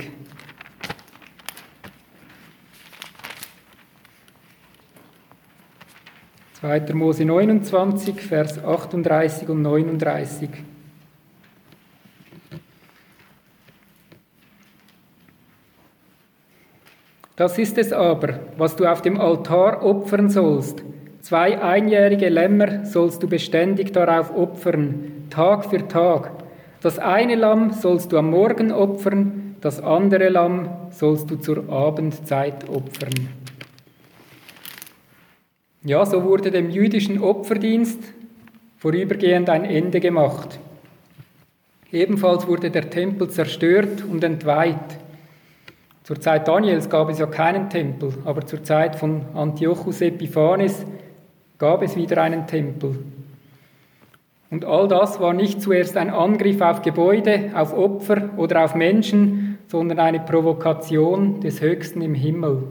2. Mose 29, Vers 38 und 39. Das ist es aber, was du auf dem Altar opfern sollst. 2 einjährige Lämmer sollst du beständig darauf opfern, Tag für Tag. Das eine Lamm sollst du am Morgen opfern, das andere Lamm sollst du zur Abendzeit opfern. Ja, so wurde dem jüdischen Opferdienst vorübergehend ein Ende gemacht. Ebenfalls wurde der Tempel zerstört und entweiht. Zur Zeit Daniels gab es ja keinen Tempel, aber zur Zeit von Antiochus Epiphanes gab es wieder einen Tempel. Und all das war nicht zuerst ein Angriff auf Gebäude, auf Opfer oder auf Menschen, sondern eine Provokation des Höchsten im Himmel.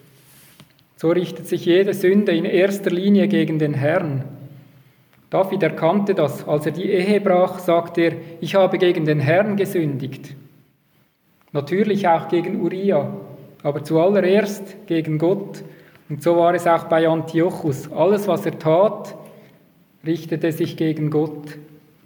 So richtet sich jede Sünde in erster Linie gegen den Herrn. David erkannte das. Als er die Ehe brach, sagte er, ich habe gegen den Herrn gesündigt. Natürlich auch gegen Uria, aber zuallererst gegen Gott. Und so war es auch bei Antiochus. Alles, was er tat, richtete sich gegen Gott.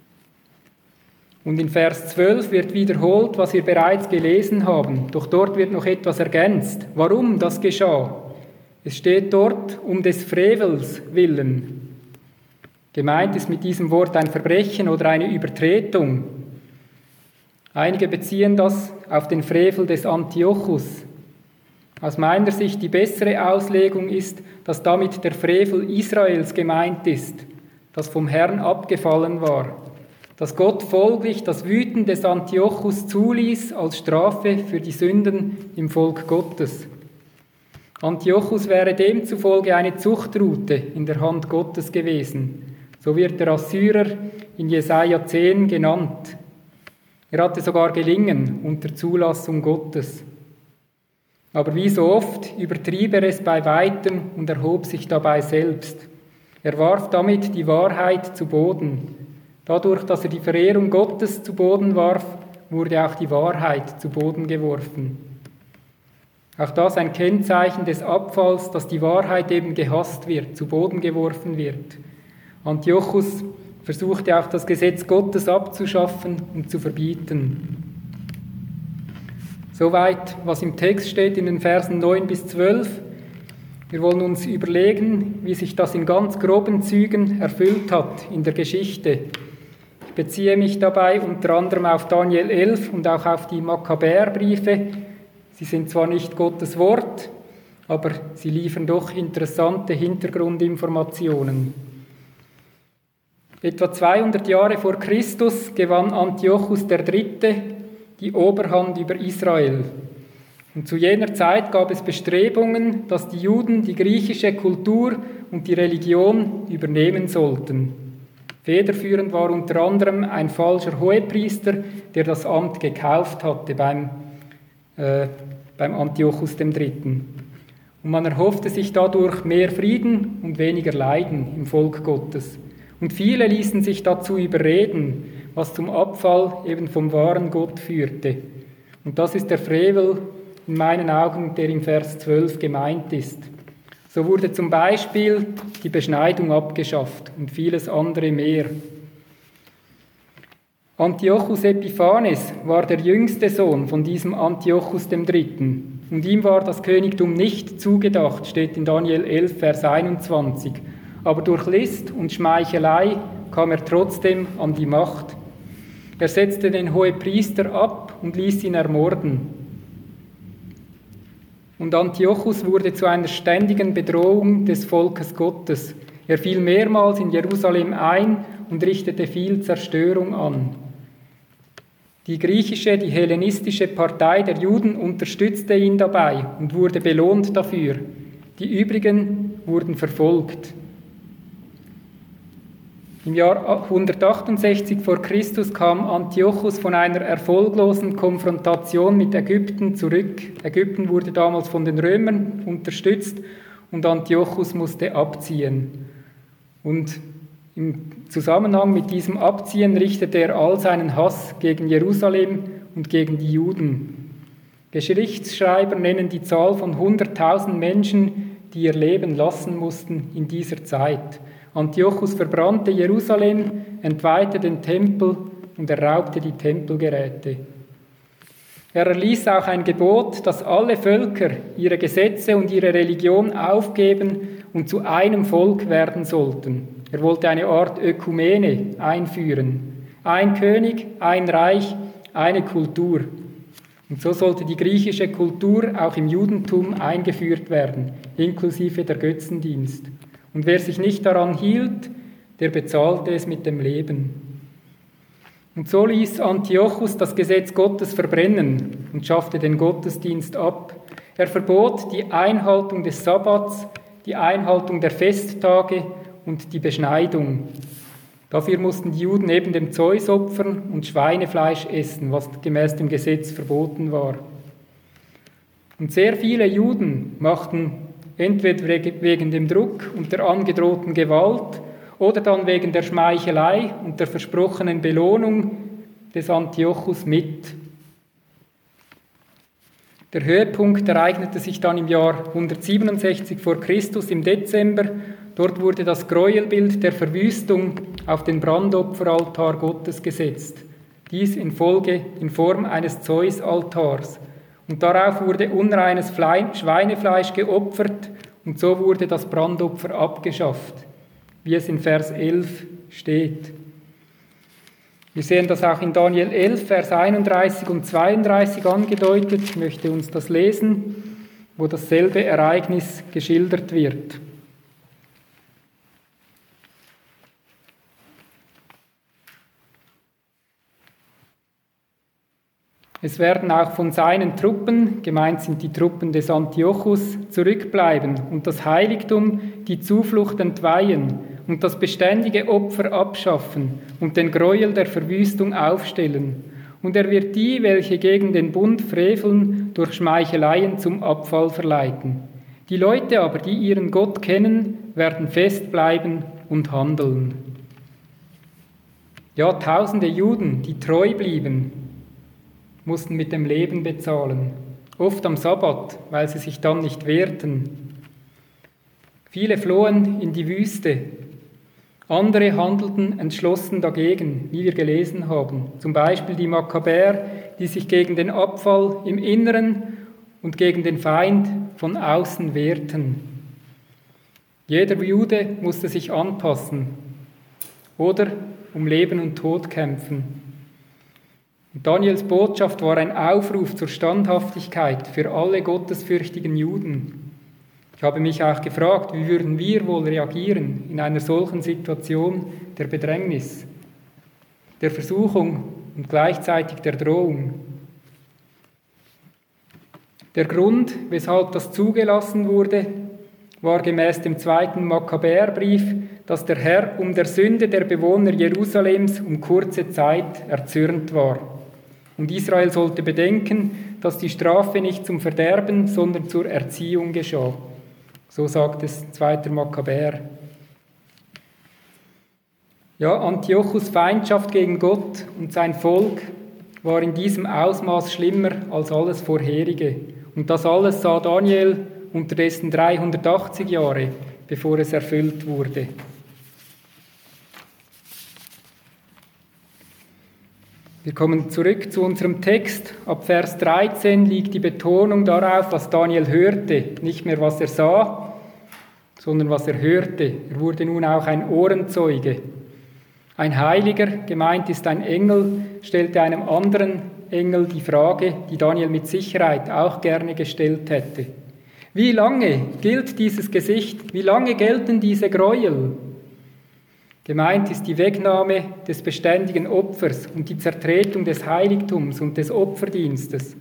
Und in Vers 12 wird wiederholt, was wir bereits gelesen haben. Doch dort wird noch etwas ergänzt. Warum das geschah? Es steht dort, um des Frevels willen. Gemeint ist mit diesem Wort ein Verbrechen oder eine Übertretung. Einige beziehen das auf den Frevel des Antiochus. Aus meiner Sicht die bessere Auslegung ist, dass damit der Frevel Israels gemeint ist, das vom Herrn abgefallen war. Dass Gott folglich das Wüten des Antiochus zuließ als Strafe für die Sünden im Volk Gottes. Antiochus wäre demzufolge eine Zuchtrute in der Hand Gottes gewesen. So wird der Assyrer in Jesaja 10 genannt. Er hatte sogar gelingen unter Zulassung Gottes. Aber wie so oft übertrieb er es bei weitem und erhob sich dabei selbst. Er warf damit die Wahrheit zu Boden. Dadurch, dass er die Verehrung Gottes zu Boden warf, wurde auch die Wahrheit zu Boden geworfen. Auch das ein Kennzeichen des Abfalls, dass die Wahrheit eben gehasst wird, zu Boden geworfen wird. Antiochus versuchte auch das Gesetz Gottes abzuschaffen und zu verbieten. Soweit, was im Text steht in den Versen 9 bis 12. Wir wollen uns überlegen, wie sich das in ganz groben Zügen erfüllt hat in der Geschichte. Ich beziehe mich dabei unter anderem auf Daniel 11 und auch auf die Makkabäerbriefe. Sie sind zwar nicht Gottes Wort, aber sie liefern doch interessante Hintergrundinformationen. Etwa 200 Jahre vor Christus gewann Antiochus III. Die Oberhand über Israel. Und zu jener Zeit gab es Bestrebungen, dass die Juden die griechische Kultur und die Religion übernehmen sollten. Federführend war unter anderem ein falscher Hohepriester, der das Amt gekauft hatte beim Antiochus III. Und man erhoffte sich dadurch mehr Frieden und weniger Leiden im Volk Gottes. Und viele ließen sich dazu überreden, was zum Abfall eben vom wahren Gott führte. Und das ist der Frevel in meinen Augen, der im Vers 12 gemeint ist. So wurde zum Beispiel die Beschneidung abgeschafft und vieles andere mehr. Antiochus Epiphanes war der jüngste Sohn von diesem Antiochus III. Und ihm war das Königtum nicht zugedacht, steht in Daniel 11, Vers 21. Aber durch List und Schmeichelei kam er trotzdem an die Macht. Er setzte den Hohepriester ab und ließ ihn ermorden. und Antiochus wurde zu einer ständigen Bedrohung des Volkes Gottes. Er fiel mehrmals in Jerusalem ein und richtete viel Zerstörung an. Die griechische, die hellenistische Partei der Juden unterstützte ihn dabei und wurde belohnt dafür. Die übrigen wurden verfolgt. Im Jahr 168 vor Christus kam Antiochus von einer erfolglosen Konfrontation mit Ägypten zurück. Ägypten wurde damals von den Römern unterstützt und Antiochus musste abziehen. Und im Zusammenhang mit diesem Abziehen richtete er all seinen Hass gegen Jerusalem und gegen die Juden. Geschichtsschreiber nennen die Zahl von 100.000 Menschen, die ihr Leben lassen mussten in dieser Zeit. Antiochus verbrannte Jerusalem, entweihte den Tempel und er raubte die Tempelgeräte. Er erließ auch ein Gebot, dass alle Völker ihre Gesetze und ihre Religion aufgeben und zu einem Volk werden sollten. Er wollte eine Art Ökumene einführen. Ein König, ein Reich, eine Kultur. Und so sollte die griechische Kultur auch im Judentum eingeführt werden, inklusive der Götzendienst. Und wer sich nicht daran hielt, der bezahlte es mit dem Leben. Und so ließ Antiochus das Gesetz Gottes verbrennen und schaffte den Gottesdienst ab. Er verbot die Einhaltung des Sabbats, die Einhaltung der Festtage und die Beschneidung. Dafür mussten die Juden neben dem Zeus opfern und Schweinefleisch essen, was gemäß dem Gesetz verboten war. Und sehr viele Juden machten entweder wegen dem Druck und der angedrohten Gewalt oder dann wegen der Schmeichelei und der versprochenen Belohnung des Antiochus mit. Der Höhepunkt ereignete sich dann im Jahr 167 vor Christus im Dezember. Dort wurde das Gräuelbild der Verwüstung auf den Brandopferaltar Gottes gesetzt. Dies in Form eines Zeus-Altars. Und darauf wurde unreines Schweinefleisch geopfert und so wurde das Brandopfer abgeschafft, wie es in Vers 11 steht. Wir sehen das auch in Daniel 11, Vers 31 und 32 angedeutet. Ich möchte uns das lesen, wo dasselbe Ereignis geschildert wird. Es werden auch von seinen Truppen, gemeint sind die Truppen des Antiochus, zurückbleiben und das Heiligtum, die Zuflucht entweihen und das beständige Opfer abschaffen und den Gräuel der Verwüstung aufstellen. Und er wird die, welche gegen den Bund freveln, durch Schmeicheleien zum Abfall verleiten. Die Leute aber, die ihren Gott kennen, werden festbleiben und handeln. Ja, tausende Juden, die treu blieben, mussten mit dem Leben bezahlen, oft am Sabbat, weil sie sich dann nicht wehrten. Viele flohen in die Wüste, andere handelten entschlossen dagegen, wie wir gelesen haben. Zum Beispiel die Makkabäer, die sich gegen den Abfall im Inneren und gegen den Feind von außen wehrten. Jeder Jude musste sich anpassen oder um Leben und Tod kämpfen. Und Daniels Botschaft war ein Aufruf zur Standhaftigkeit für alle gottesfürchtigen Juden. Ich habe mich auch gefragt, wie würden wir wohl reagieren in einer solchen Situation der Bedrängnis, der Versuchung und gleichzeitig der Drohung. Der Grund, weshalb das zugelassen wurde, war gemäß dem 2. Makkabäerbrief, dass der Herr um der Sünde der Bewohner Jerusalems um kurze Zeit erzürnt war. Und Israel sollte bedenken, dass die Strafe nicht zum Verderben, sondern zur Erziehung geschah. So sagt es 2. Makkabäer. Ja, Antiochus' Feindschaft gegen Gott und sein Volk war in diesem Ausmaß schlimmer als alles Vorherige. Und das alles sah Daniel unterdessen 380 Jahre, bevor es erfüllt wurde. Wir kommen zurück zu unserem Text. Ab Vers 13 liegt die Betonung darauf, was Daniel hörte, nicht mehr was er sah, sondern was er hörte. Er wurde nun auch ein Ohrenzeuge. Ein Heiliger, gemeint ist ein Engel, stellte einem anderen Engel die Frage, die Daniel mit Sicherheit auch gerne gestellt hätte. Wie lange gilt dieses Gesicht? Wie lange gelten diese Gräuel? Gemeint ist die Wegnahme des beständigen Opfers und die Zertretung des Heiligtums und des Opferdienstes.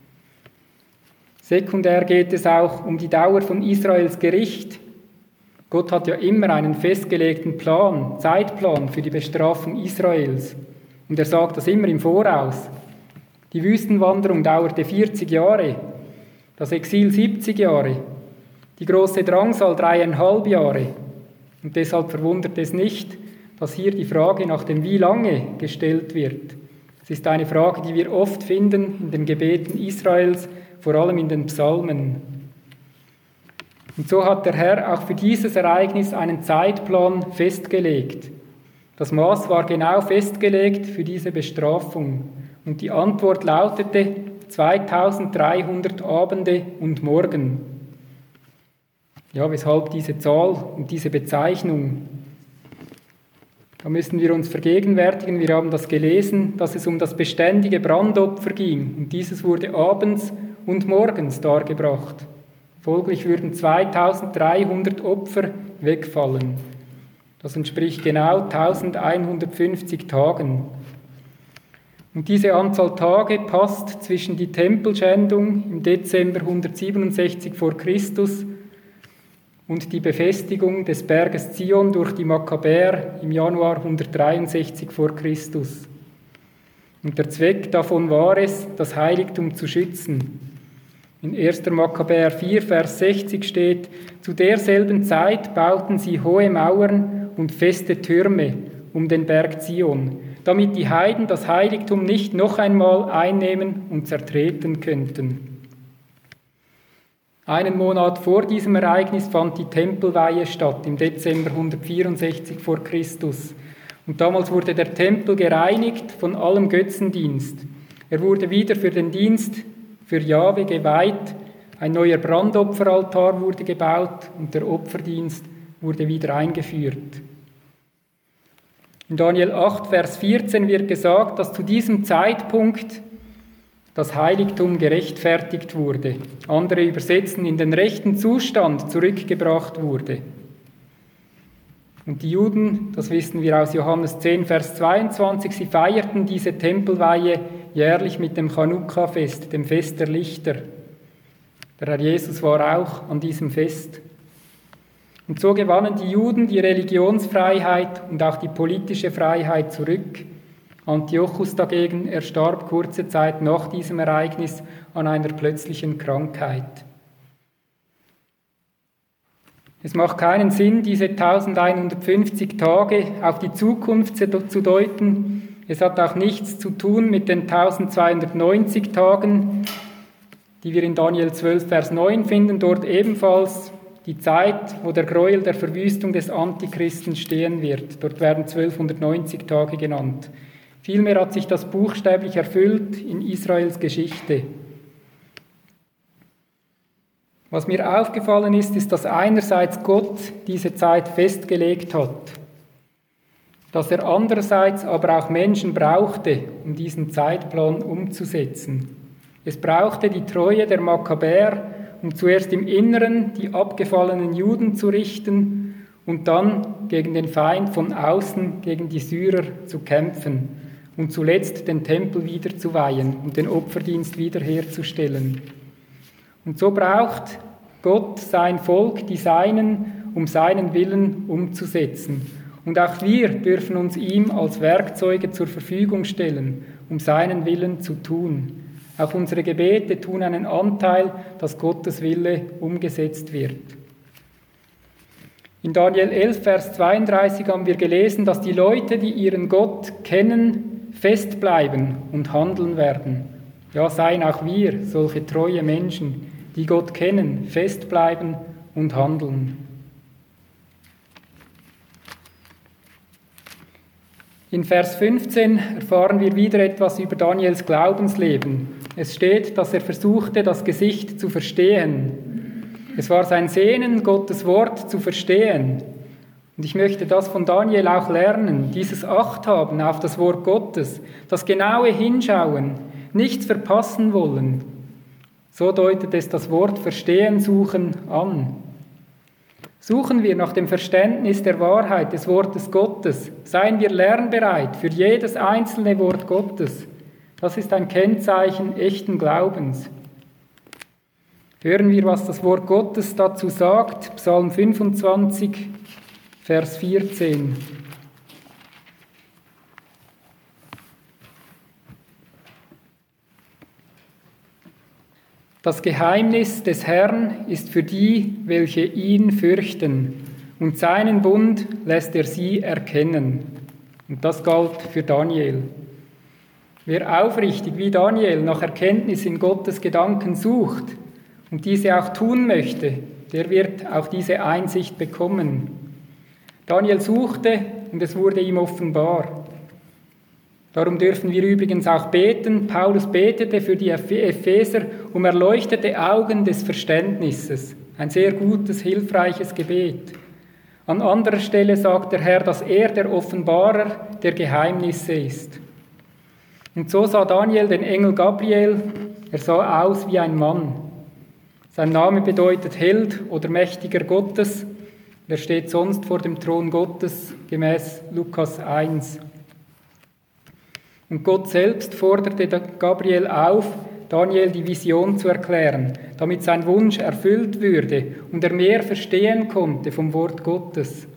Sekundär geht es auch um die Dauer von Israels Gericht. Gott hat ja immer einen festgelegten Plan, Zeitplan für die Bestrafung Israels. Und er sagt das immer im Voraus. Die Wüstenwanderung dauerte 40 Jahre, das Exil 70 Jahre, die große Drangsal 3,5 Jahre. Und deshalb verwundert es nicht, dass hier die Frage nach dem Wie lange gestellt wird. Es ist eine Frage, die wir oft finden in den Gebeten Israels, vor allem in den Psalmen. Und so hat der Herr auch für dieses Ereignis einen Zeitplan festgelegt. Das Maß war genau festgelegt für diese Bestrafung. Und die Antwort lautete 2300 Abende und Morgen. Ja, weshalb diese Zahl und diese Bezeichnung? Da müssen wir uns vergegenwärtigen, wir haben das gelesen, dass es um das beständige Brandopfer ging. Und dieses wurde abends und morgens dargebracht. Folglich würden 2300 Opfer wegfallen. Das entspricht genau 1150 Tagen. Und diese Anzahl Tage passt zwischen die Tempelschändung im Dezember 167 vor Christus und die Befestigung des Berges Zion durch die Makkabäer im Januar 163 vor Christus. Und der Zweck davon war es, das Heiligtum zu schützen. In 1. Makkabäer 4, Vers 60 steht, zu derselben Zeit bauten sie hohe Mauern und feste Türme um den Berg Zion, damit die Heiden das Heiligtum nicht noch einmal einnehmen und zertreten könnten. Einen Monat vor diesem Ereignis fand die Tempelweihe statt, im Dezember 164 vor Christus. Und damals wurde der Tempel gereinigt von allem Götzendienst. Er wurde wieder für den Dienst für Jahwe geweiht, ein neuer Brandopferaltar wurde gebaut und der Opferdienst wurde wieder eingeführt. In Daniel 8, Vers 14 wird gesagt, dass zu diesem Zeitpunkt das Heiligtum gerechtfertigt wurde. Andere übersetzen, in den rechten Zustand zurückgebracht wurde. Und die Juden, das wissen wir aus Johannes 10, Vers 22, sie feierten diese Tempelweihe jährlich mit dem Chanukka-Fest, dem Fest der Lichter. Der Herr Jesus war auch an diesem Fest. Und so gewannen die Juden die Religionsfreiheit und auch die politische Freiheit zurück. Antiochus dagegen, er starb kurze Zeit nach diesem Ereignis an einer plötzlichen Krankheit. Es macht keinen Sinn, diese 1150 Tage auf die Zukunft zu deuten. Es hat auch nichts zu tun mit den 1290 Tagen, die wir in Daniel 12, Vers 9 finden, dort ebenfalls die Zeit, wo der Gräuel der Verwüstung des Antichristen stehen wird. Dort werden 1290 Tage genannt. Vielmehr hat sich das buchstäblich erfüllt in Israels Geschichte. Was mir aufgefallen ist, ist, dass einerseits Gott diese Zeit festgelegt hat, dass er andererseits aber auch Menschen brauchte, um diesen Zeitplan umzusetzen. Es brauchte die Treue der Makkabäer, um zuerst im Inneren die abgefallenen Juden zu richten und dann gegen den Feind von außen, gegen die Syrer zu kämpfen und zuletzt den Tempel wieder zu weihen und den Opferdienst wiederherzustellen. Und so braucht Gott sein Volk, die Seinen, um seinen Willen umzusetzen. Und auch wir dürfen uns ihm als Werkzeuge zur Verfügung stellen, um seinen Willen zu tun. Auch unsere Gebete tun einen Anteil, dass Gottes Wille umgesetzt wird. In Daniel 11, Vers 32 haben wir gelesen, dass die Leute, die ihren Gott kennen, festbleiben und handeln werden. Ja, seien auch wir solche treue Menschen, die Gott kennen, festbleiben und handeln. In Vers 15 erfahren wir wieder etwas über Daniels Glaubensleben. Es steht, dass er versuchte, das Gesicht zu verstehen. Es war sein Sehnen, Gottes Wort zu verstehen. Und ich möchte das von Daniel auch lernen, dieses Achthaben auf das Wort Gottes, das genaue Hinschauen, nichts verpassen wollen, So deutet es das Wort Verstehen, Suchen an. Suchen wir nach dem Verständnis der Wahrheit des Wortes Gottes. Seien wir lernbereit für jedes einzelne Wort Gottes. Das ist ein Kennzeichen echten Glaubens. Hören wir, was das Wort Gottes dazu sagt. Psalm 25, Vers 14. Das Geheimnis des Herrn ist für die, welche ihn fürchten, und seinen Bund lässt er sie erkennen. Und das galt für Daniel. Wer aufrichtig wie Daniel nach Erkenntnis in Gottes Gedanken sucht und diese auch tun möchte, der wird auch diese Einsicht bekommen. Daniel suchte und es wurde ihm offenbar. Darum dürfen wir übrigens auch beten. Paulus betete für die Epheser um erleuchtete Augen des Verständnisses. Ein sehr gutes, hilfreiches Gebet. An anderer Stelle sagt der Herr, dass er der Offenbarer der Geheimnisse ist. Und so sah Daniel den Engel Gabriel. Er sah aus wie ein Mann. Sein Name bedeutet Held oder Mächtiger Gottes. Er steht sonst vor dem Thron Gottes, gemäß Lukas 1. Und Gott selbst forderte Gabriel auf, Daniel die Vision zu erklären, damit sein Wunsch erfüllt würde und er mehr verstehen konnte vom Wort Gottes.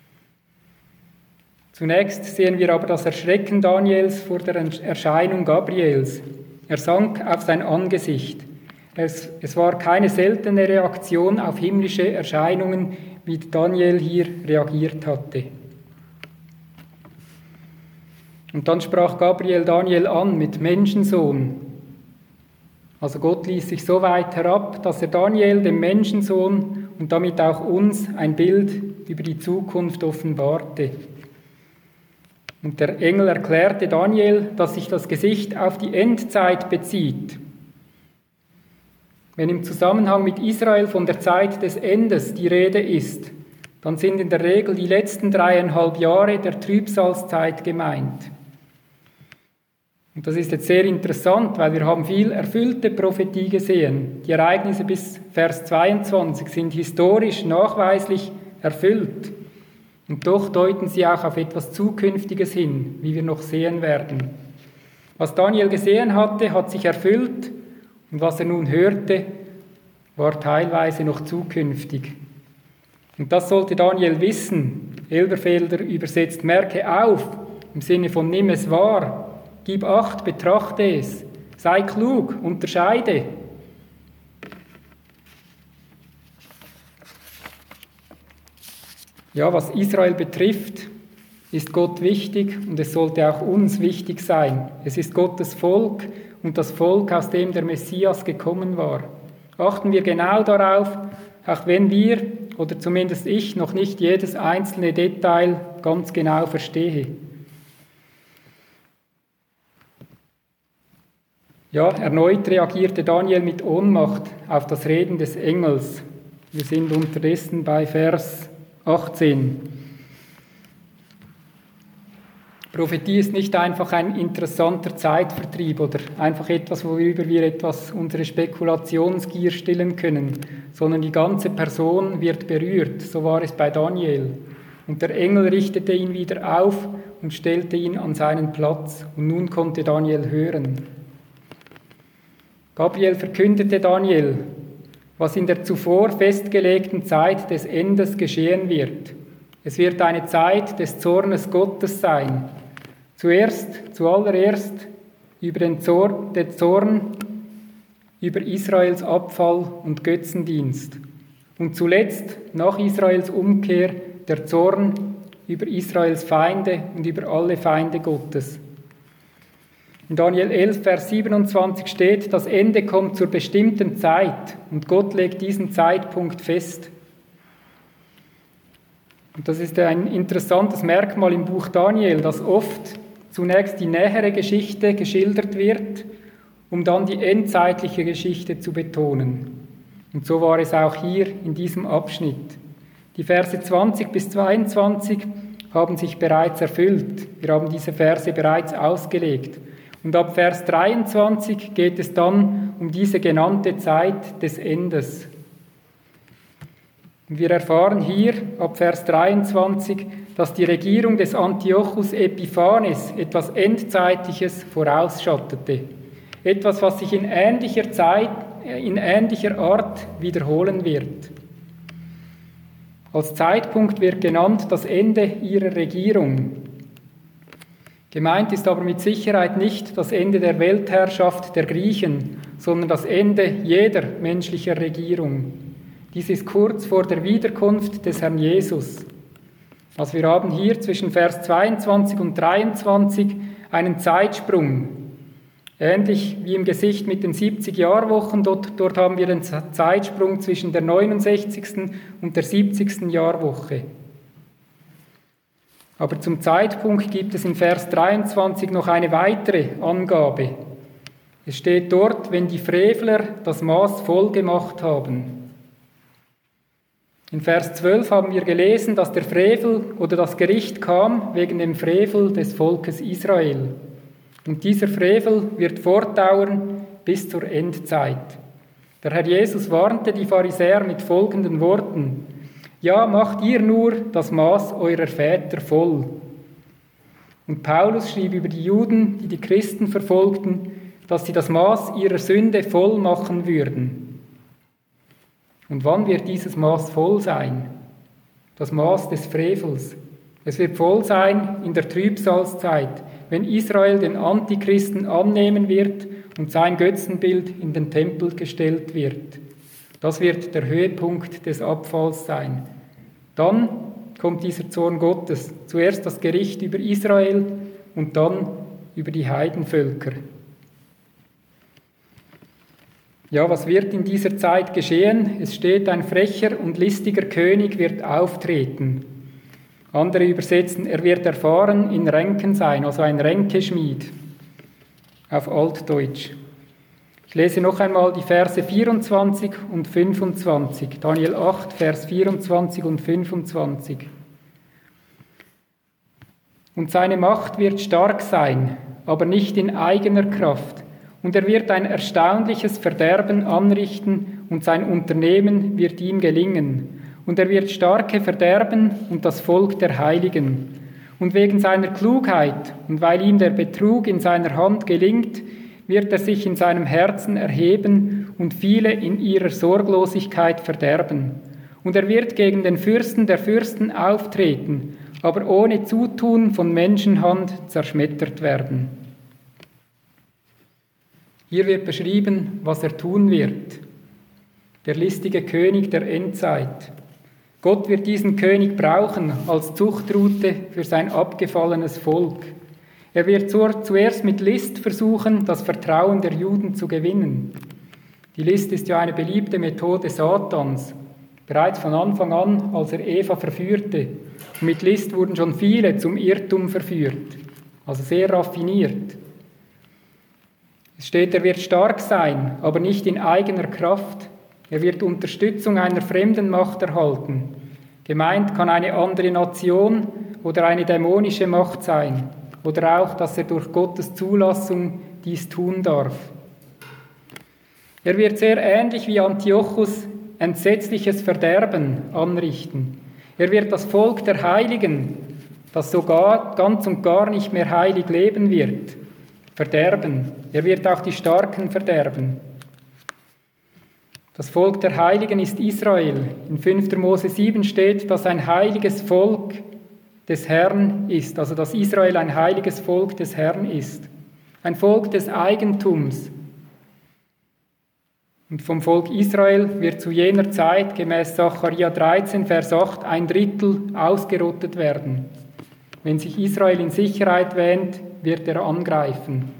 Zunächst sehen wir aber das Erschrecken Daniels vor der Erscheinung Gabriels. Er sank auf sein Angesicht. Es war keine seltene Reaktion auf himmlische Erscheinungen, wie Daniel hier reagiert hatte. Und dann sprach Gabriel Daniel an mit Menschensohn. Also Gott ließ sich so weit herab, dass er Daniel, dem Menschensohn und damit auch uns, ein Bild über die Zukunft offenbarte. Und der Engel erklärte Daniel, dass sich das Gesicht auf die Endzeit bezieht. Wenn im Zusammenhang mit Israel von der Zeit des Endes die Rede ist, dann sind in der Regel die letzten 3,5 Jahre der Trübsalzeit gemeint. Und das ist jetzt sehr interessant, weil wir haben viel erfüllte Prophetie gesehen. Die Ereignisse bis Vers 22 sind historisch nachweislich erfüllt. Und doch deuten sie auch auf etwas Zukünftiges hin, wie wir noch sehen werden. Was Daniel gesehen hatte, hat sich erfüllt und was er nun hörte, war teilweise noch zukünftig. Und das sollte Daniel wissen. Elberfelder übersetzt, merke auf, im Sinne von nimm es wahr. Gib Acht, betrachte es, sei klug, unterscheide. Ja, was Israel betrifft, ist Gott wichtig und es sollte auch uns wichtig sein. Es ist Gottes Volk und das Volk, aus dem der Messias gekommen war. Achten wir genau darauf, auch wenn wir, oder zumindest ich, noch nicht jedes einzelne Detail ganz genau verstehe. Ja, erneut reagierte Daniel mit Ohnmacht auf das Reden des Engels. Wir sind unterdessen bei Vers 18. Prophetie ist nicht einfach ein interessanter Zeitvertrieb oder einfach etwas, worüber wir unsere Spekulationsgier stillen können, sondern die ganze Person wird berührt. So war es bei Daniel. Und der Engel richtete ihn wieder auf und stellte ihn an seinen Platz. Und nun konnte Daniel hören. Gabriel verkündete Daniel, was in der zuvor festgelegten Zeit des Endes geschehen wird. Es wird eine Zeit des Zornes Gottes sein. Zuallererst über den Zorn über Israels Abfall und Götzendienst. Und zuletzt, nach Israels Umkehr, der Zorn über Israels Feinde und über alle Feinde Gottes. In Daniel 11, Vers 27 steht, das Ende kommt zur bestimmten Zeit und Gott legt diesen Zeitpunkt fest. Und das ist ein interessantes Merkmal im Buch Daniel, dass oft zunächst die nähere Geschichte geschildert wird, um dann die endzeitliche Geschichte zu betonen. Und so war es auch hier in diesem Abschnitt. Die Verse 20 bis 22 haben sich bereits erfüllt. Wir haben diese Verse bereits ausgelegt. Und ab Vers 23 geht es dann um diese genannte Zeit des Endes. Wir erfahren hier ab Vers 23, dass die Regierung des Antiochus Epiphanes etwas Endzeitliches vorausschattete. Etwas, was sich in ähnlicher Zeit, in ähnlicher Art wiederholen wird. Als Zeitpunkt wird genannt das Ende ihrer Regierung. Gemeint ist aber mit Sicherheit nicht das Ende der Weltherrschaft der Griechen, sondern das Ende jeder menschlicher Regierung. Dies ist kurz vor der Wiederkunft des Herrn Jesus. Also wir haben hier zwischen Vers 22 und 23 einen Zeitsprung. Ähnlich wie im Gesicht mit den 70 Jahrwochen, dort haben wir den Zeitsprung zwischen der 69. und der 70. Jahrwoche. Aber zum Zeitpunkt gibt es in Vers 23 noch eine weitere Angabe. Es steht dort, wenn die Frevler das Maß voll gemacht haben. In Vers 12 haben wir gelesen, dass der Frevel oder das Gericht kam wegen dem Frevel des Volkes Israel. Und dieser Frevel wird fortdauern bis zur Endzeit. Der Herr Jesus warnte die Pharisäer mit folgenden Worten: Ja, macht ihr nur das Maß eurer Väter voll. Und Paulus schrieb über die Juden, die die Christen verfolgten, dass sie das Maß ihrer Sünde voll machen würden. Und wann wird dieses Maß voll sein? Das Maß des Frevels. Es wird voll sein in der Trübsalzeit, wenn Israel den Antichristen annehmen wird und sein Götzenbild in den Tempel gestellt wird. Das wird der Höhepunkt des Abfalls sein. Dann kommt dieser Zorn Gottes. Zuerst das Gericht über Israel und dann über die Heidenvölker. Ja, was wird in dieser Zeit geschehen? Es steht, ein frecher und listiger König wird auftreten. Andere übersetzen, er wird erfahren in Ränken sein, also ein Ränkeschmied auf Altdeutsch. Ich lese noch einmal die Verse 24 und 25, Daniel 8, Vers 24 und 25. Und seine Macht wird stark sein, aber nicht in eigener Kraft. Und er wird ein erstaunliches Verderben anrichten und sein Unternehmen wird ihm gelingen. Und er wird Starke verderben und das Volk der Heiligen. Und wegen seiner Klugheit und weil ihm der Betrug in seiner Hand gelingt, wird er sich in seinem Herzen erheben und viele in ihrer Sorglosigkeit verderben. Und er wird gegen den Fürsten der Fürsten auftreten, aber ohne Zutun von Menschenhand zerschmettert werden. Hier wird beschrieben, was er tun wird. Der listige König der Endzeit. Gott wird diesen König brauchen als Zuchtroute für sein abgefallenes Volk. Er wird zuerst mit List versuchen, das Vertrauen der Juden zu gewinnen. Die List ist ja eine beliebte Methode Satans. Bereits von Anfang an, als er Eva verführte. Und mit List wurden schon viele zum Irrtum verführt. Also sehr raffiniert. Es steht, er wird stark sein, aber nicht in eigener Kraft. Er wird Unterstützung einer fremden Macht erhalten. Gemeint kann eine andere Nation oder eine dämonische Macht sein. Oder auch, dass er durch Gottes Zulassung dies tun darf. Er wird sehr ähnlich wie Antiochus entsetzliches Verderben anrichten. Er wird das Volk der Heiligen, das sogar ganz und gar nicht mehr heilig leben wird, verderben. Er wird auch die Starken verderben. Das Volk der Heiligen ist Israel. In 5. Mose 7 steht, dass ein heiliges Volk des Herrn ist, also dass Israel ein heiliges Volk des Herrn ist. Ein Volk des Eigentums. Und vom Volk Israel wird zu jener Zeit, gemäß Sacharja 13, Vers 8, 1/3 ausgerottet werden. Wenn sich Israel in Sicherheit wähnt, wird er angreifen.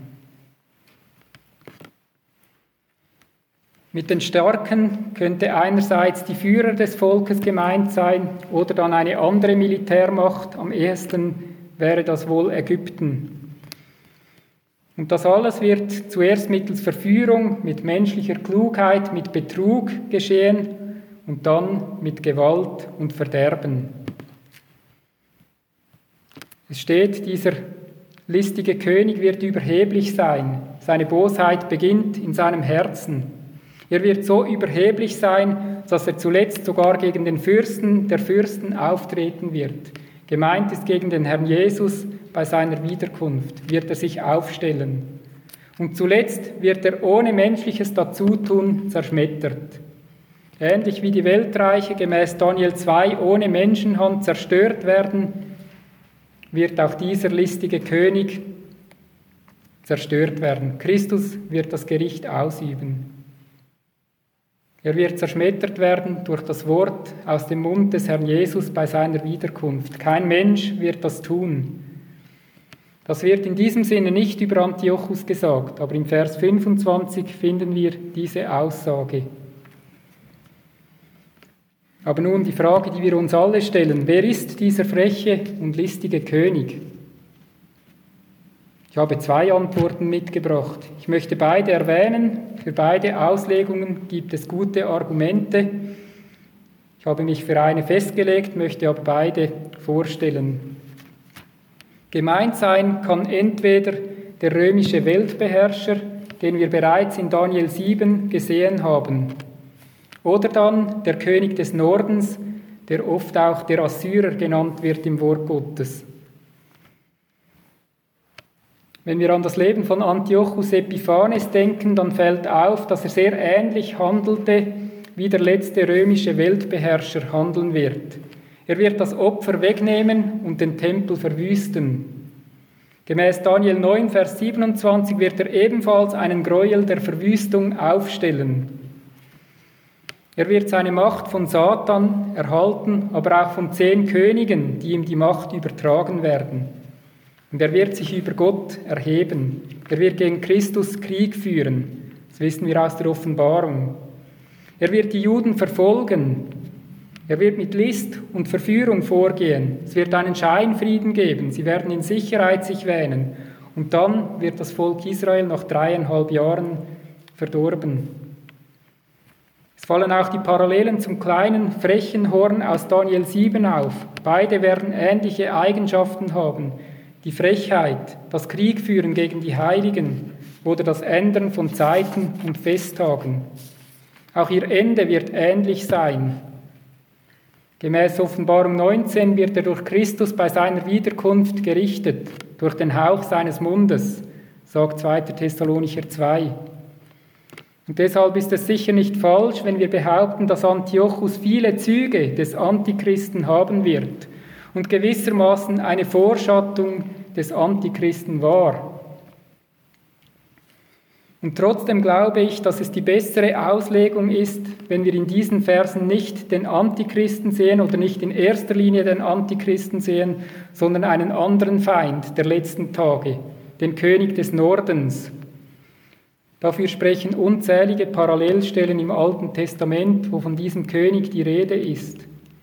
Mit den Starken könnte einerseits die Führer des Volkes gemeint sein oder dann eine andere Militärmacht. Am ehesten wäre das wohl Ägypten. Und das alles wird zuerst mittels Verführung, mit menschlicher Klugheit, mit Betrug geschehen und dann mit Gewalt und Verderben. Es steht, dieser listige König wird überheblich sein. Seine Bosheit beginnt in seinem Herzen. Er wird so überheblich sein, dass er zuletzt sogar gegen den Fürsten der Fürsten auftreten wird. Gemeint ist gegen den Herrn Jesus bei seiner Wiederkunft, wird er sich aufstellen. Und zuletzt wird er ohne menschliches Dazutun zerschmettert. Ähnlich wie die Weltreiche gemäß Daniel 2 ohne Menschenhand zerstört werden, wird auch dieser listige König zerstört werden. Christus wird das Gericht ausüben. Er wird zerschmettert werden durch das Wort aus dem Mund des Herrn Jesus bei seiner Wiederkunft. Kein Mensch wird das tun. Das wird in diesem Sinne nicht über Antiochus gesagt, aber im Vers 25 finden wir diese Aussage. Aber nun die Frage, die wir uns alle stellen: Wer ist dieser freche und listige König? Ich habe 2 Antworten mitgebracht. Ich möchte beide erwähnen. Für beide Auslegungen gibt es gute Argumente. Ich habe mich für eine festgelegt, möchte aber beide vorstellen. Gemeint sein kann entweder der römische Weltbeherrscher, den wir bereits in Daniel 7 gesehen haben, oder dann der König des Nordens, der oft auch der Assyrer genannt wird im Wort Gottes. Wenn wir an das Leben von Antiochus Epiphanes denken, dann fällt auf, dass er sehr ähnlich handelte, wie der letzte römische Weltbeherrscher handeln wird. Er wird das Opfer wegnehmen und den Tempel verwüsten. Gemäß Daniel 9, Vers 27 wird er ebenfalls einen Gräuel der Verwüstung aufstellen. Er wird seine Macht von Satan erhalten, aber auch von 10 Königen, die ihm die Macht übertragen werden. Und er wird sich über Gott erheben. Er wird gegen Christus Krieg führen. Das wissen wir aus der Offenbarung. Er wird die Juden verfolgen. Er wird mit List und Verführung vorgehen. Es wird einen Scheinfrieden geben. Sie werden in Sicherheit sich wähnen. Und dann wird das Volk Israel nach 3,5 Jahren verdorben. Es fallen auch die Parallelen zum kleinen, frechen Horn aus Daniel 7 auf. Beide werden ähnliche Eigenschaften haben. Die Frechheit, das Kriegführen gegen die Heiligen oder das Ändern von Zeiten und Festtagen. Auch ihr Ende wird ähnlich sein. Gemäß Offenbarung 19 wird er durch Christus bei seiner Wiederkunft gerichtet, durch den Hauch seines Mundes, sagt 2. Thessalonicher 2. Und deshalb ist es sicher nicht falsch, wenn wir behaupten, dass Antiochus viele Züge des Antichristen haben wird und gewissermaßen eine Vorschattung des Antichristen war. Und trotzdem glaube ich, dass es die bessere Auslegung ist, wenn wir in diesen Versen nicht den Antichristen sehen oder nicht in erster Linie den Antichristen sehen, sondern einen anderen Feind der letzten Tage, den König des Nordens. Dafür sprechen unzählige Parallelstellen im Alten Testament, wo von diesem König die Rede ist.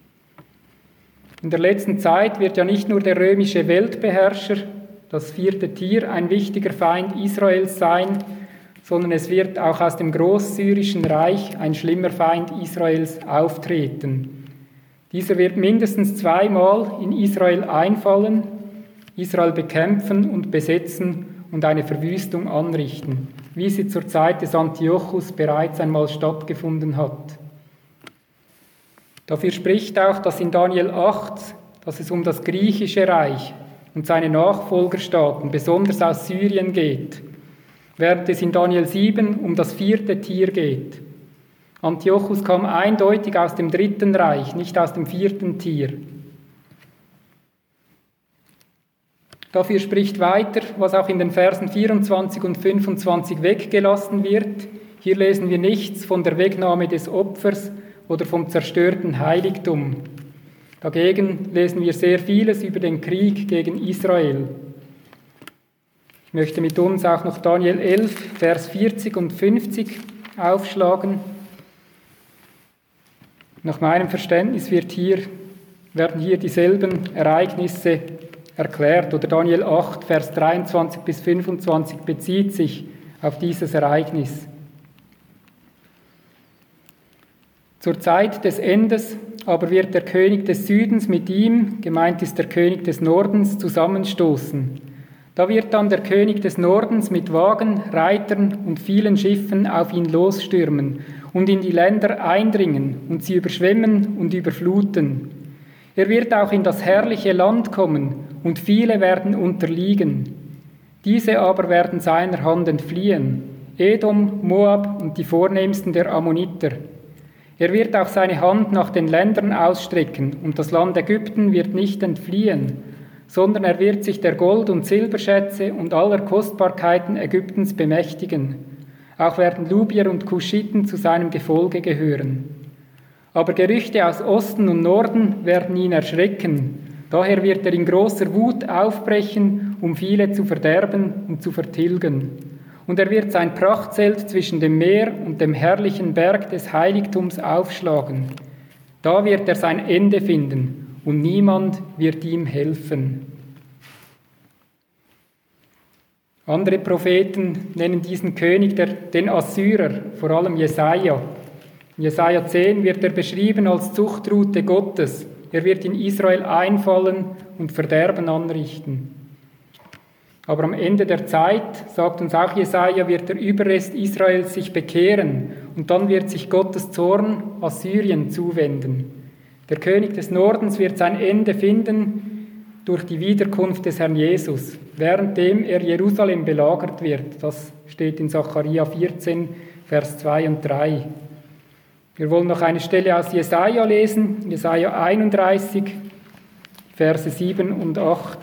In der letzten Zeit wird ja nicht nur der römische Weltbeherrscher, das 4. Tier, ein wichtiger Feind Israels sein, sondern es wird auch aus dem Großsyrischen Reich ein schlimmer Feind Israels auftreten. Dieser wird mindestens 2-mal in Israel einfallen, Israel bekämpfen und besetzen und eine Verwüstung anrichten, wie sie zur Zeit des Antiochus bereits einmal stattgefunden hat. Dafür spricht auch, dass in Daniel 8, dass es um das griechische Reich und seine Nachfolgerstaaten, besonders aus Syrien, geht, während es in Daniel 7 um das 4. Tier geht. Antiochus kam eindeutig aus dem 3. Reich, nicht aus dem 4. Tier. Dafür spricht weiter, was auch in den Versen 24 und 25 weggelassen wird. Hier lesen wir nichts von der Wegnahme des Opfers oder vom zerstörten Heiligtum. Dagegen lesen wir sehr vieles über den Krieg gegen Israel. Ich möchte mit uns auch noch Daniel 11, Vers 40 und 50 aufschlagen. Nach meinem Verständnis werden hier dieselben Ereignisse erklärt. Oder Daniel 8, Vers 23 bis 25 bezieht sich auf dieses Ereignis. Zur Zeit des Endes aber wird der König des Südens mit ihm, gemeint ist der König des Nordens, zusammenstoßen. Da wird dann der König des Nordens mit Wagen, Reitern und vielen Schiffen auf ihn losstürmen und in die Länder eindringen und sie überschwemmen und überfluten. Er wird auch in das herrliche Land kommen und viele werden unterliegen. Diese aber werden seiner Hand entfliehen, Edom, Moab und die Vornehmsten der Ammoniter. Er wird auch seine Hand nach den Ländern ausstrecken und das Land Ägypten wird nicht entfliehen, sondern er wird sich der Gold- und Silberschätze und aller Kostbarkeiten Ägyptens bemächtigen. Auch werden Lubier und Kuschiten zu seinem Gefolge gehören. Aber Gerüchte aus Osten und Norden werden ihn erschrecken. Daher wird er in großer Wut aufbrechen, um viele zu verderben und zu vertilgen. Und er wird sein Prachtzelt zwischen dem Meer und dem herrlichen Berg des Heiligtums aufschlagen. Da wird er sein Ende finden und niemand wird ihm helfen. Andere Propheten nennen diesen König den Assyrer, vor allem Jesaja. In Jesaja 10 wird er beschrieben als Zuchtrute Gottes. Er wird in Israel einfallen und Verderben anrichten. Aber am Ende der Zeit, sagt uns auch Jesaja, wird der Überrest Israels sich bekehren und dann wird sich Gottes Zorn Assyrien zuwenden. Der König des Nordens wird sein Ende finden durch die Wiederkunft des Herrn Jesus, währenddem er Jerusalem belagert wird. Das steht in Sacharja 14, Vers 2 und 3. Wir wollen noch eine Stelle aus Jesaja lesen, Jesaja 31, Verse 7 und 8.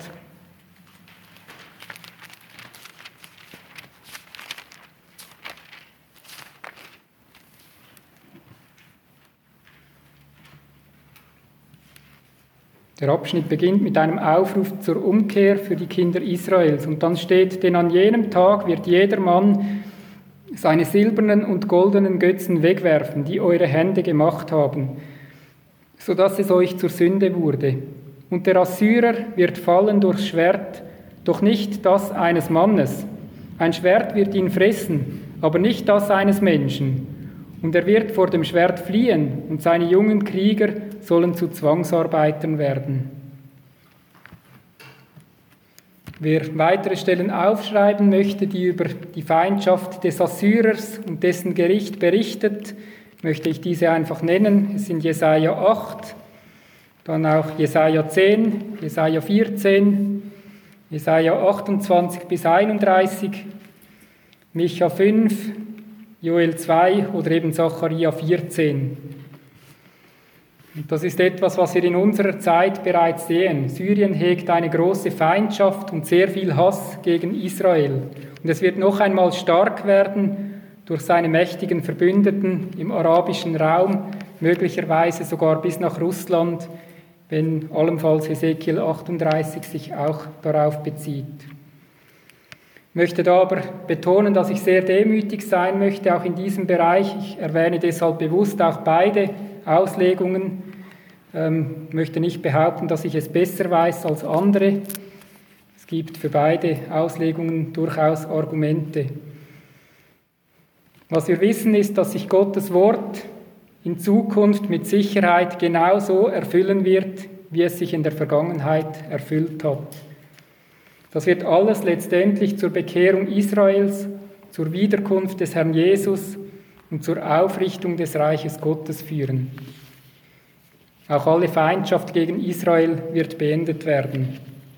Der Abschnitt beginnt mit einem Aufruf zur Umkehr für die Kinder Israels. Und dann steht, denn an jenem Tag wird jedermann seine silbernen und goldenen Götzen wegwerfen, die eure Hände gemacht haben, sodass es euch zur Sünde wurde. Und der Assyrer wird fallen durchs Schwert, doch nicht das eines Mannes. Ein Schwert wird ihn fressen, aber nicht das eines Menschen. Und er wird vor dem Schwert fliehen, und seine jungen Krieger sollen zu Zwangsarbeitern werden. Wer weitere Stellen aufschreiben möchte, die über die Feindschaft des Assyrers und dessen Gericht berichtet, möchte ich diese einfach nennen. Es sind Jesaja 8, dann auch Jesaja 10, Jesaja 14, Jesaja 28 bis 31, Micha 5, Joel 2 oder eben Sacharja 14. Und das ist etwas, was wir in unserer Zeit bereits sehen. Syrien hegt eine große Feindschaft und sehr viel Hass gegen Israel. Und es wird noch einmal stark werden durch seine mächtigen Verbündeten im arabischen Raum, möglicherweise sogar bis nach Russland, wenn allenfalls Hesekiel 38 sich auch darauf bezieht. Ich möchte da aber betonen, dass ich sehr demütig sein möchte, auch in diesem Bereich. Ich erwähne deshalb bewusst auch beide Auslegungen. Ich möchte nicht behaupten, dass ich es besser weiß als andere. Es gibt für beide Auslegungen durchaus Argumente. Was wir wissen ist, dass sich Gottes Wort in Zukunft mit Sicherheit genauso erfüllen wird, wie es sich in der Vergangenheit erfüllt hat. Das wird alles letztendlich zur Bekehrung Israels, zur Wiederkunft des Herrn Jesus und zur Aufrichtung des Reiches Gottes führen. Auch alle Feindschaft gegen Israel wird beendet werden.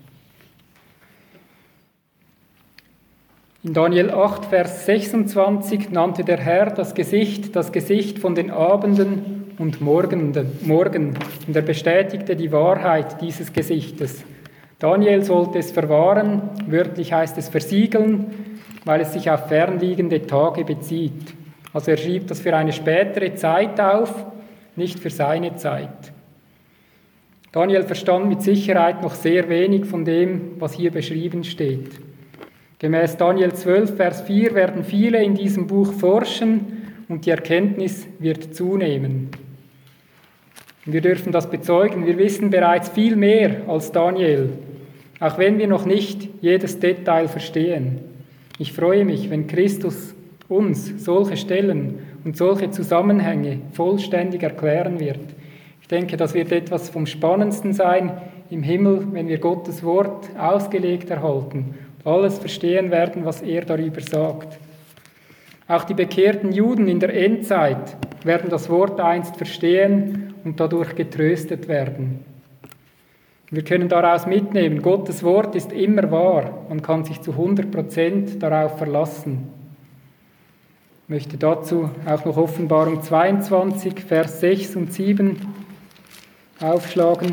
In Daniel 8, Vers 26 nannte der Herr das Gesicht von den Abenden und Morgen. Und er bestätigte die Wahrheit dieses Gesichtes. Daniel sollte es verwahren, wörtlich heißt es versiegeln, weil es sich auf fernliegende Tage bezieht. Also er schrieb das für eine spätere Zeit auf, nicht für seine Zeit. Daniel verstand mit Sicherheit noch sehr wenig von dem, was hier beschrieben steht. Gemäß Daniel 12, Vers 4 werden viele in diesem Buch forschen und die Erkenntnis wird zunehmen. Wir dürfen das bezeugen, wir wissen bereits viel mehr als Daniel, auch wenn wir noch nicht jedes Detail verstehen. Ich freue mich, wenn Christus uns solche Stellen und solche Zusammenhänge vollständig erklären wird. Ich denke, das wird etwas vom Spannendsten sein im Himmel, wenn wir Gottes Wort ausgelegt erhalten. alles verstehen werden, was er darüber sagt. Auch die bekehrten Juden in der Endzeit werden das Wort einst verstehen und dadurch getröstet werden. Wir können daraus mitnehmen, Gottes Wort ist immer wahr. Man kann sich zu 100% darauf verlassen. Ich möchte dazu auch noch Offenbarung 22, Vers 6 und 7 aufschlagen.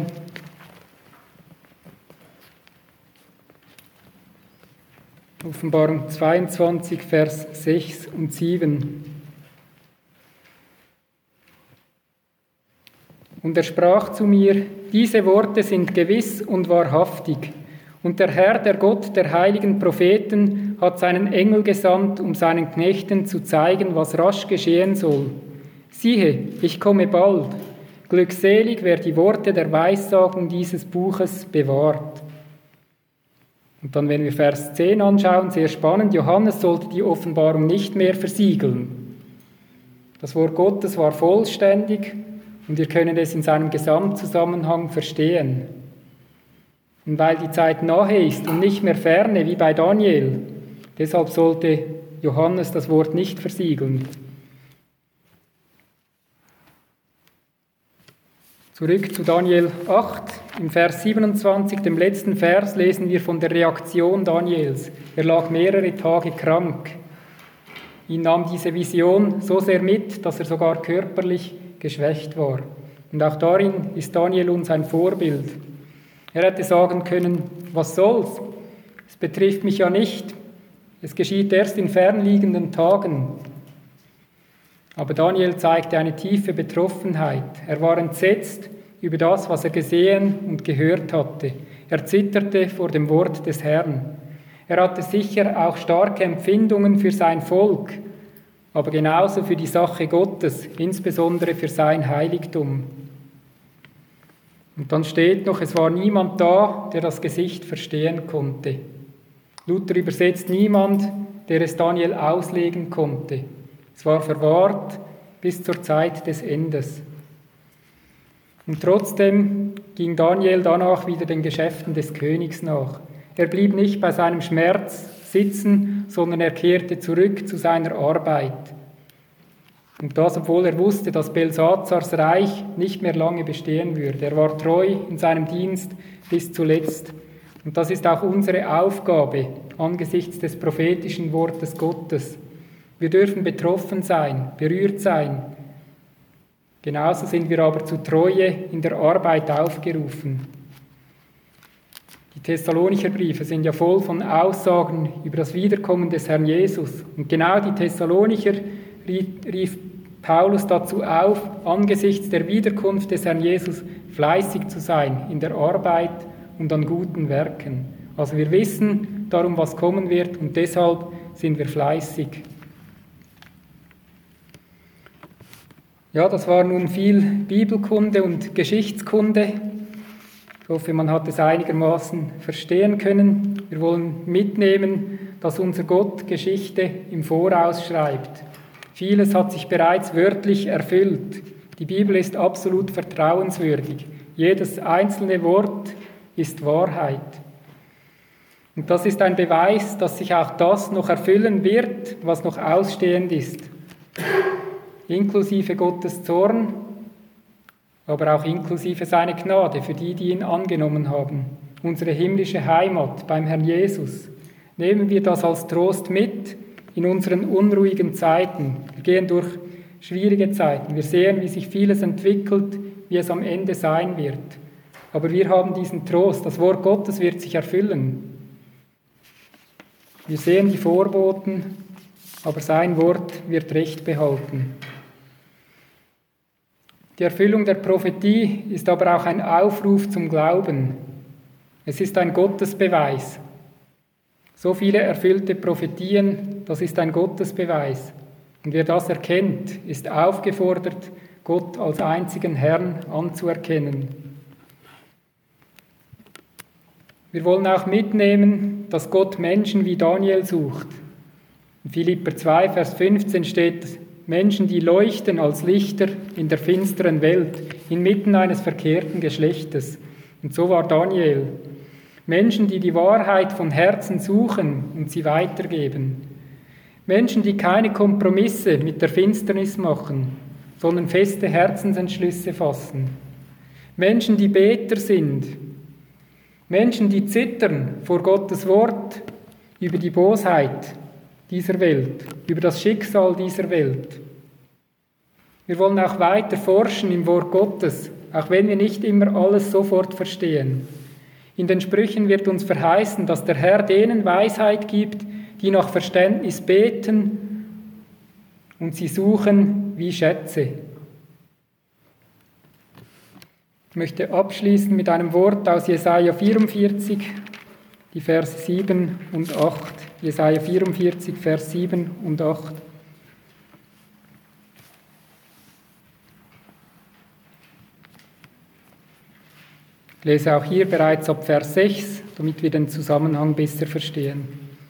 Offenbarung 22, Vers 6 und 7. Und er sprach zu mir, diese Worte sind gewiss und wahrhaftig. Und der Herr, der Gott der heiligen Propheten, hat seinen Engel gesandt, um seinen Knechten zu zeigen, was rasch geschehen soll. Siehe, ich komme bald. Glückselig, wer die Worte der Weissagung dieses Buches bewahrt. Und dann, wenn wir Vers 10 anschauen, sehr spannend, Johannes sollte die Offenbarung nicht mehr versiegeln. Das Wort Gottes war vollständig und wir können es in seinem Gesamtzusammenhang verstehen. Und weil die Zeit nahe ist und nicht mehr ferne, wie bei Daniel, deshalb sollte Johannes das Wort nicht versiegeln. Zurück zu Daniel 8, im Vers 27, dem letzten Vers, lesen wir von der Reaktion Daniels. Er lag mehrere Tage krank. Ihn nahm diese Vision so sehr mit, dass er sogar körperlich geschwächt war. Und auch darin ist Daniel uns ein Vorbild. Er hätte sagen können, was soll's? Es betrifft mich ja nicht. Es geschieht erst in fernliegenden Tagen. Aber Daniel zeigte eine tiefe Betroffenheit. Er war entsetzt über das, was er gesehen und gehört hatte. Er zitterte vor dem Wort des Herrn. Er hatte sicher auch starke Empfindungen für sein Volk, aber genauso für die Sache Gottes, insbesondere für sein Heiligtum. Und dann steht noch, es war niemand da, der das Gesicht verstehen konnte. Luther übersetzt niemand, der es Daniel auslegen konnte. Es war verwahrt bis zur Zeit des Endes. Und trotzdem ging Daniel danach wieder den Geschäften des Königs nach. Er blieb nicht bei seinem Schmerz sitzen, sondern er kehrte zurück zu seiner Arbeit. Und das, obwohl er wusste, dass Belsazars Reich nicht mehr lange bestehen würde. Er war treu in seinem Dienst bis zuletzt. Und das ist auch unsere Aufgabe angesichts des prophetischen Wortes Gottes. Wir dürfen betroffen sein, berührt sein. Genauso sind wir aber zu Treue in der Arbeit aufgerufen. Die Thessalonicher Briefe sind ja voll von Aussagen über das Wiederkommen des Herrn Jesus. Und genau die Thessalonicher rief Paulus dazu auf, angesichts der Wiederkunft des Herrn Jesus fleißig zu sein in der Arbeit und an guten Werken. Also wir wissen darum, was kommen wird, und deshalb sind wir fleißig. Ja, das war nun viel Bibelkunde und Geschichtskunde. Ich hoffe, man hat es einigermaßen verstehen können. Wir wollen mitnehmen, dass unser Gott Geschichte im Voraus schreibt. Vieles hat sich bereits wörtlich erfüllt. Die Bibel ist absolut vertrauenswürdig. Jedes einzelne Wort ist Wahrheit. Und das ist ein Beweis, dass sich auch das noch erfüllen wird, was noch ausstehend ist. Inklusive Gottes Zorn, aber auch inklusive seine Gnade für die, die ihn angenommen haben. Unsere himmlische Heimat beim Herrn Jesus. Nehmen wir das als Trost mit in unseren unruhigen Zeiten. Wir gehen durch schwierige Zeiten. Wir sehen, wie sich vieles entwickelt, wie es am Ende sein wird. Aber wir haben diesen Trost. Das Wort Gottes wird sich erfüllen. Wir sehen die Vorboten, aber sein Wort wird Recht behalten. Die Erfüllung der Prophetie ist aber auch ein Aufruf zum Glauben. Es ist ein Gottesbeweis. So viele erfüllte Prophetien, das ist ein Gottesbeweis. Und wer das erkennt, ist aufgefordert, Gott als einzigen Herrn anzuerkennen. Wir wollen auch mitnehmen, dass Gott Menschen wie Daniel sucht. In Philipper 2, Vers 15 steht, Menschen, die leuchten als Lichter in der finsteren Welt, inmitten eines verkehrten Geschlechtes. Und so war Daniel. Menschen, die die Wahrheit von Herzen suchen und sie weitergeben. Menschen, die keine Kompromisse mit der Finsternis machen, sondern feste Herzensentschlüsse fassen. Menschen, die Beter sind. Menschen, die zittern vor Gottes Wort über die Bosheit dieser Welt, über das Schicksal dieser Welt. Wir wollen auch weiter forschen im Wort Gottes, auch wenn wir nicht immer alles sofort verstehen. In den Sprüchen wird uns verheißen, dass der Herr denen Weisheit gibt, die nach Verständnis beten und sie suchen wie Schätze. Ich möchte abschließen mit einem Wort aus Jesaja 44, die Verse 7 und 8. Jesaja 44, Vers 7 und 8. Ich lese auch hier bereits ab Vers 6, damit wir den Zusammenhang besser verstehen.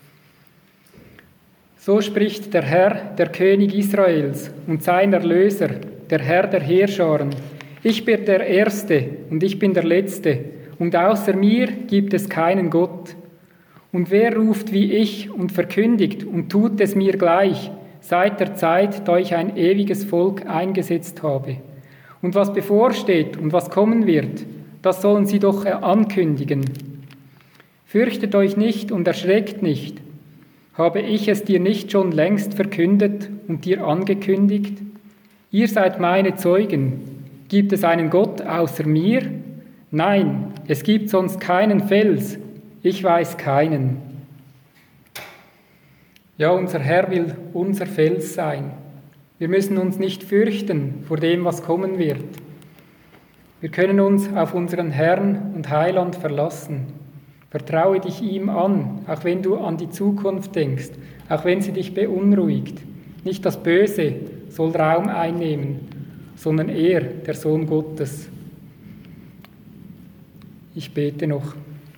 So spricht der Herr, der König Israels und sein Erlöser, der Herr der Heerscharen. Ich bin der Erste und ich bin der Letzte, und außer mir gibt es keinen Gott. Und wer ruft wie ich und verkündigt und tut es mir gleich, seit der Zeit, da ich ein ewiges Volk eingesetzt habe. Und was bevorsteht und was kommen wird, das sollen sie doch ankündigen. Fürchtet euch nicht und erschreckt nicht. Habe ich es dir nicht schon längst verkündet und dir angekündigt? Ihr seid meine Zeugen. Gibt es einen Gott außer mir? Nein, es gibt sonst keinen Fels. Ich weiß keinen. Ja, unser Herr will unser Fels sein. Wir müssen uns nicht fürchten vor dem, was kommen wird. Wir können uns auf unseren Herrn und Heiland verlassen. Vertraue dich ihm an, auch wenn du an die Zukunft denkst, auch wenn sie dich beunruhigt. Nicht das Böse soll Raum einnehmen, sondern er, der Sohn Gottes. Ich bete noch.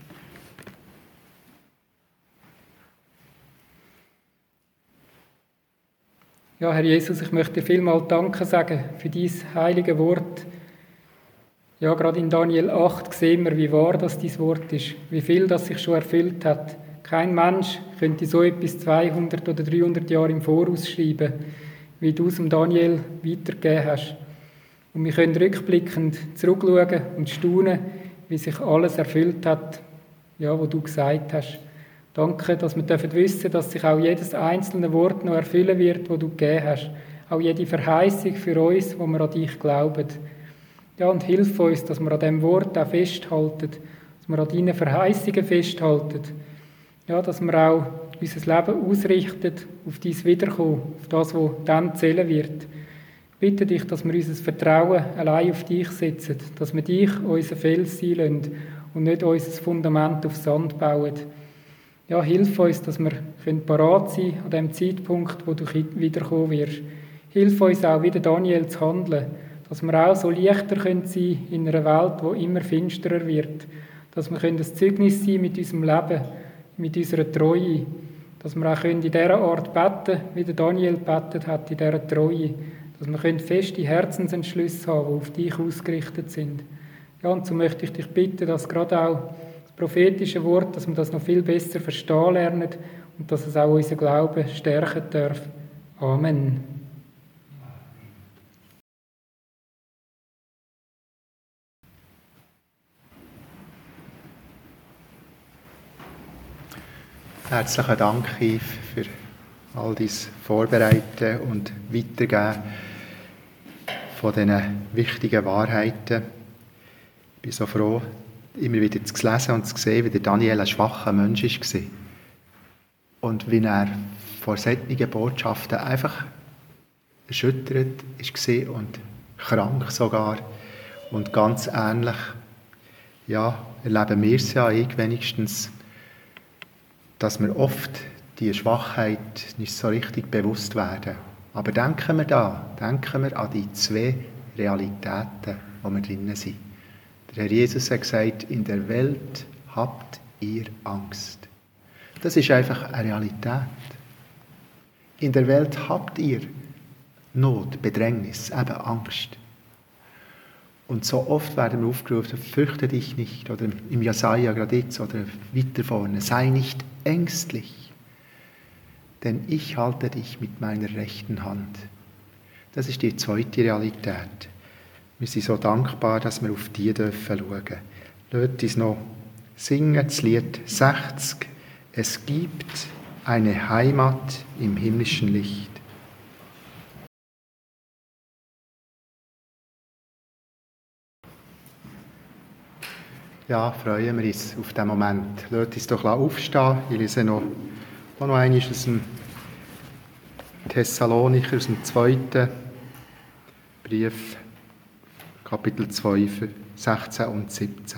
Ja, Herr Jesus, ich möchte dir vielmal Danke sagen für dieses heilige Wort. Ja, gerade in Daniel 8 sehen wir, wie wahr das dieses Wort ist, wie viel das sich schon erfüllt hat. Kein Mensch könnte so etwas 200 oder 300 Jahre im Voraus schreiben, wie du es dem Daniel weitergegeben hast. Und wir können rückblickend zurückschauen und staunen, wie sich alles erfüllt hat, ja, was du gesagt hast. Danke, dass wir wissen dürfen, dass sich auch jedes einzelne Wort noch erfüllen wird, das du gegeben hast. Auch jede Verheißung für uns, wo wir an dich glauben. Ja, und hilf uns, dass wir an diesem Wort auch festhalten, dass wir an deinen Verheißungen festhalten. Ja, dass wir auch unser Leben ausrichten auf dein Wiederkommen, auf das, was dann zählen wird. Ich bitte dich, dass wir unser Vertrauen allein auf dich setzen, dass wir dich unser Fels sein lassen und nicht unser Fundament auf Sand bauen. Ja, hilf uns, dass wir parat sein können an dem Zeitpunkt, wo du wiederkommen wirst. Hilf uns auch, wie Daniel zu handeln, dass wir auch so leichter sein können in einer Welt, die immer finsterer wird. Dass wir ein Zeugnis sein mit unserem Leben, mit unserer Treue. Dass wir auch in dieser Art beten, wie Daniel gebetet hat, in dieser Treue. Dass wir feste Herzensentschlüsse haben, die auf dich ausgerichtet sind. Ja, und so möchte ich dich bitten, dass gerade auch das prophetische Wort, dass wir das noch viel besser verstehen lernen und dass es auch unseren Glauben stärken darf. Amen. Herzlichen Dank, Yves, für all dein Vorbereiten und Weitergeben von diesen wichtigen Wahrheiten. Ich bin so froh, immer wieder zu lesen und zu sehen, wie der Daniel ein schwacher Mensch war. Und wie er vor solchen Botschaften einfach erschüttert war und krank sogar. Und ganz ähnlich, ja, erleben wir es ja, ich wenigstens, dass wir oft die Schwachheit nicht so richtig bewusst werden. Aber denken wir an die zwei Realitäten, wo wir drinnen sind. Der Herr Jesus hat gesagt, in der Welt habt ihr Angst. Das ist einfach eine Realität. In der Welt habt ihr Not, Bedrängnis, eben Angst. Und so oft werden wir aufgerufen, fürchte dich nicht, oder im Jesaja gerade jetzt, oder weiter vorne, sei nicht ängstlich, denn ich halte dich mit meiner rechten Hand. Das ist die zweite Realität. Wir sind so dankbar, dass wir auf die schauen dürfen. Lasst uns noch singen, das Lied 60. Es gibt eine Heimat im himmlischen Licht. Ja, freuen wir uns auf diesen Moment. Lasst uns doch aufstehen. Ich lese noch einmal aus dem Thessalonicher, aus dem 2. Brief, Kapitel 2, 16 und 17.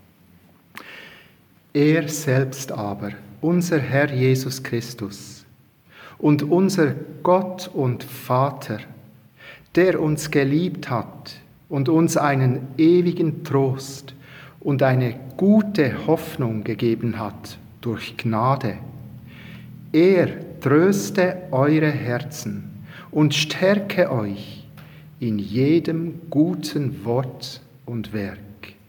Er selbst aber, unser Herr Jesus Christus und unser Gott und Vater, der uns geliebt hat und uns einen ewigen Trost und eine gute Hoffnung gegeben hat durch Gnade. Er tröste eure Herzen und stärke euch in jedem guten Wort und Werk.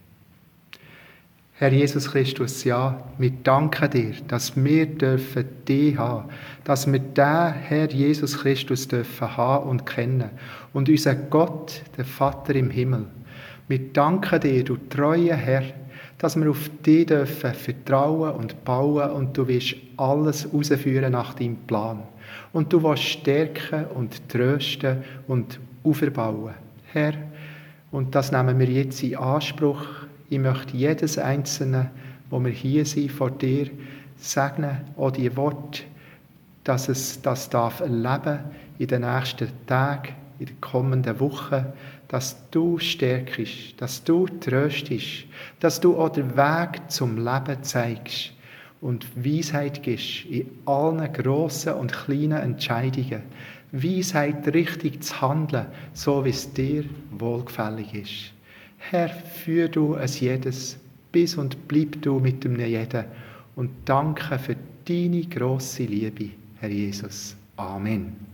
Herr Jesus Christus, ja, wir danken dir, dass wir dich haben, dass wir den Herr Jesus Christus dürfen haben und kennen und unseren Gott, den Vater im Himmel. Wir danken dir, du treuer Herr, dass wir auf dich dürfen vertrauen und bauen und du willst alles herausführen nach deinem Plan. Und du willst stärken und trösten und auferbauen. Herr, und das nehmen wir jetzt in Anspruch. Ich möchte jedes Einzelne, wo wir hier sind, vor dir segnen, auch die Worte, dass es das darf erleben in den nächsten Tagen, in den kommenden Wochen, dass du stärkst, dass du tröstest, dass du auch den Weg zum Leben zeigst und Weisheit gibst in allen grossen und kleinen Entscheidungen. Weisheit, richtig zu handeln, so wie es dir wohlgefällig ist. Herr, führ du es jedes, bis und bleib du mit dem jeden und danke für deine grosse Liebe, Herr Jesus. Amen.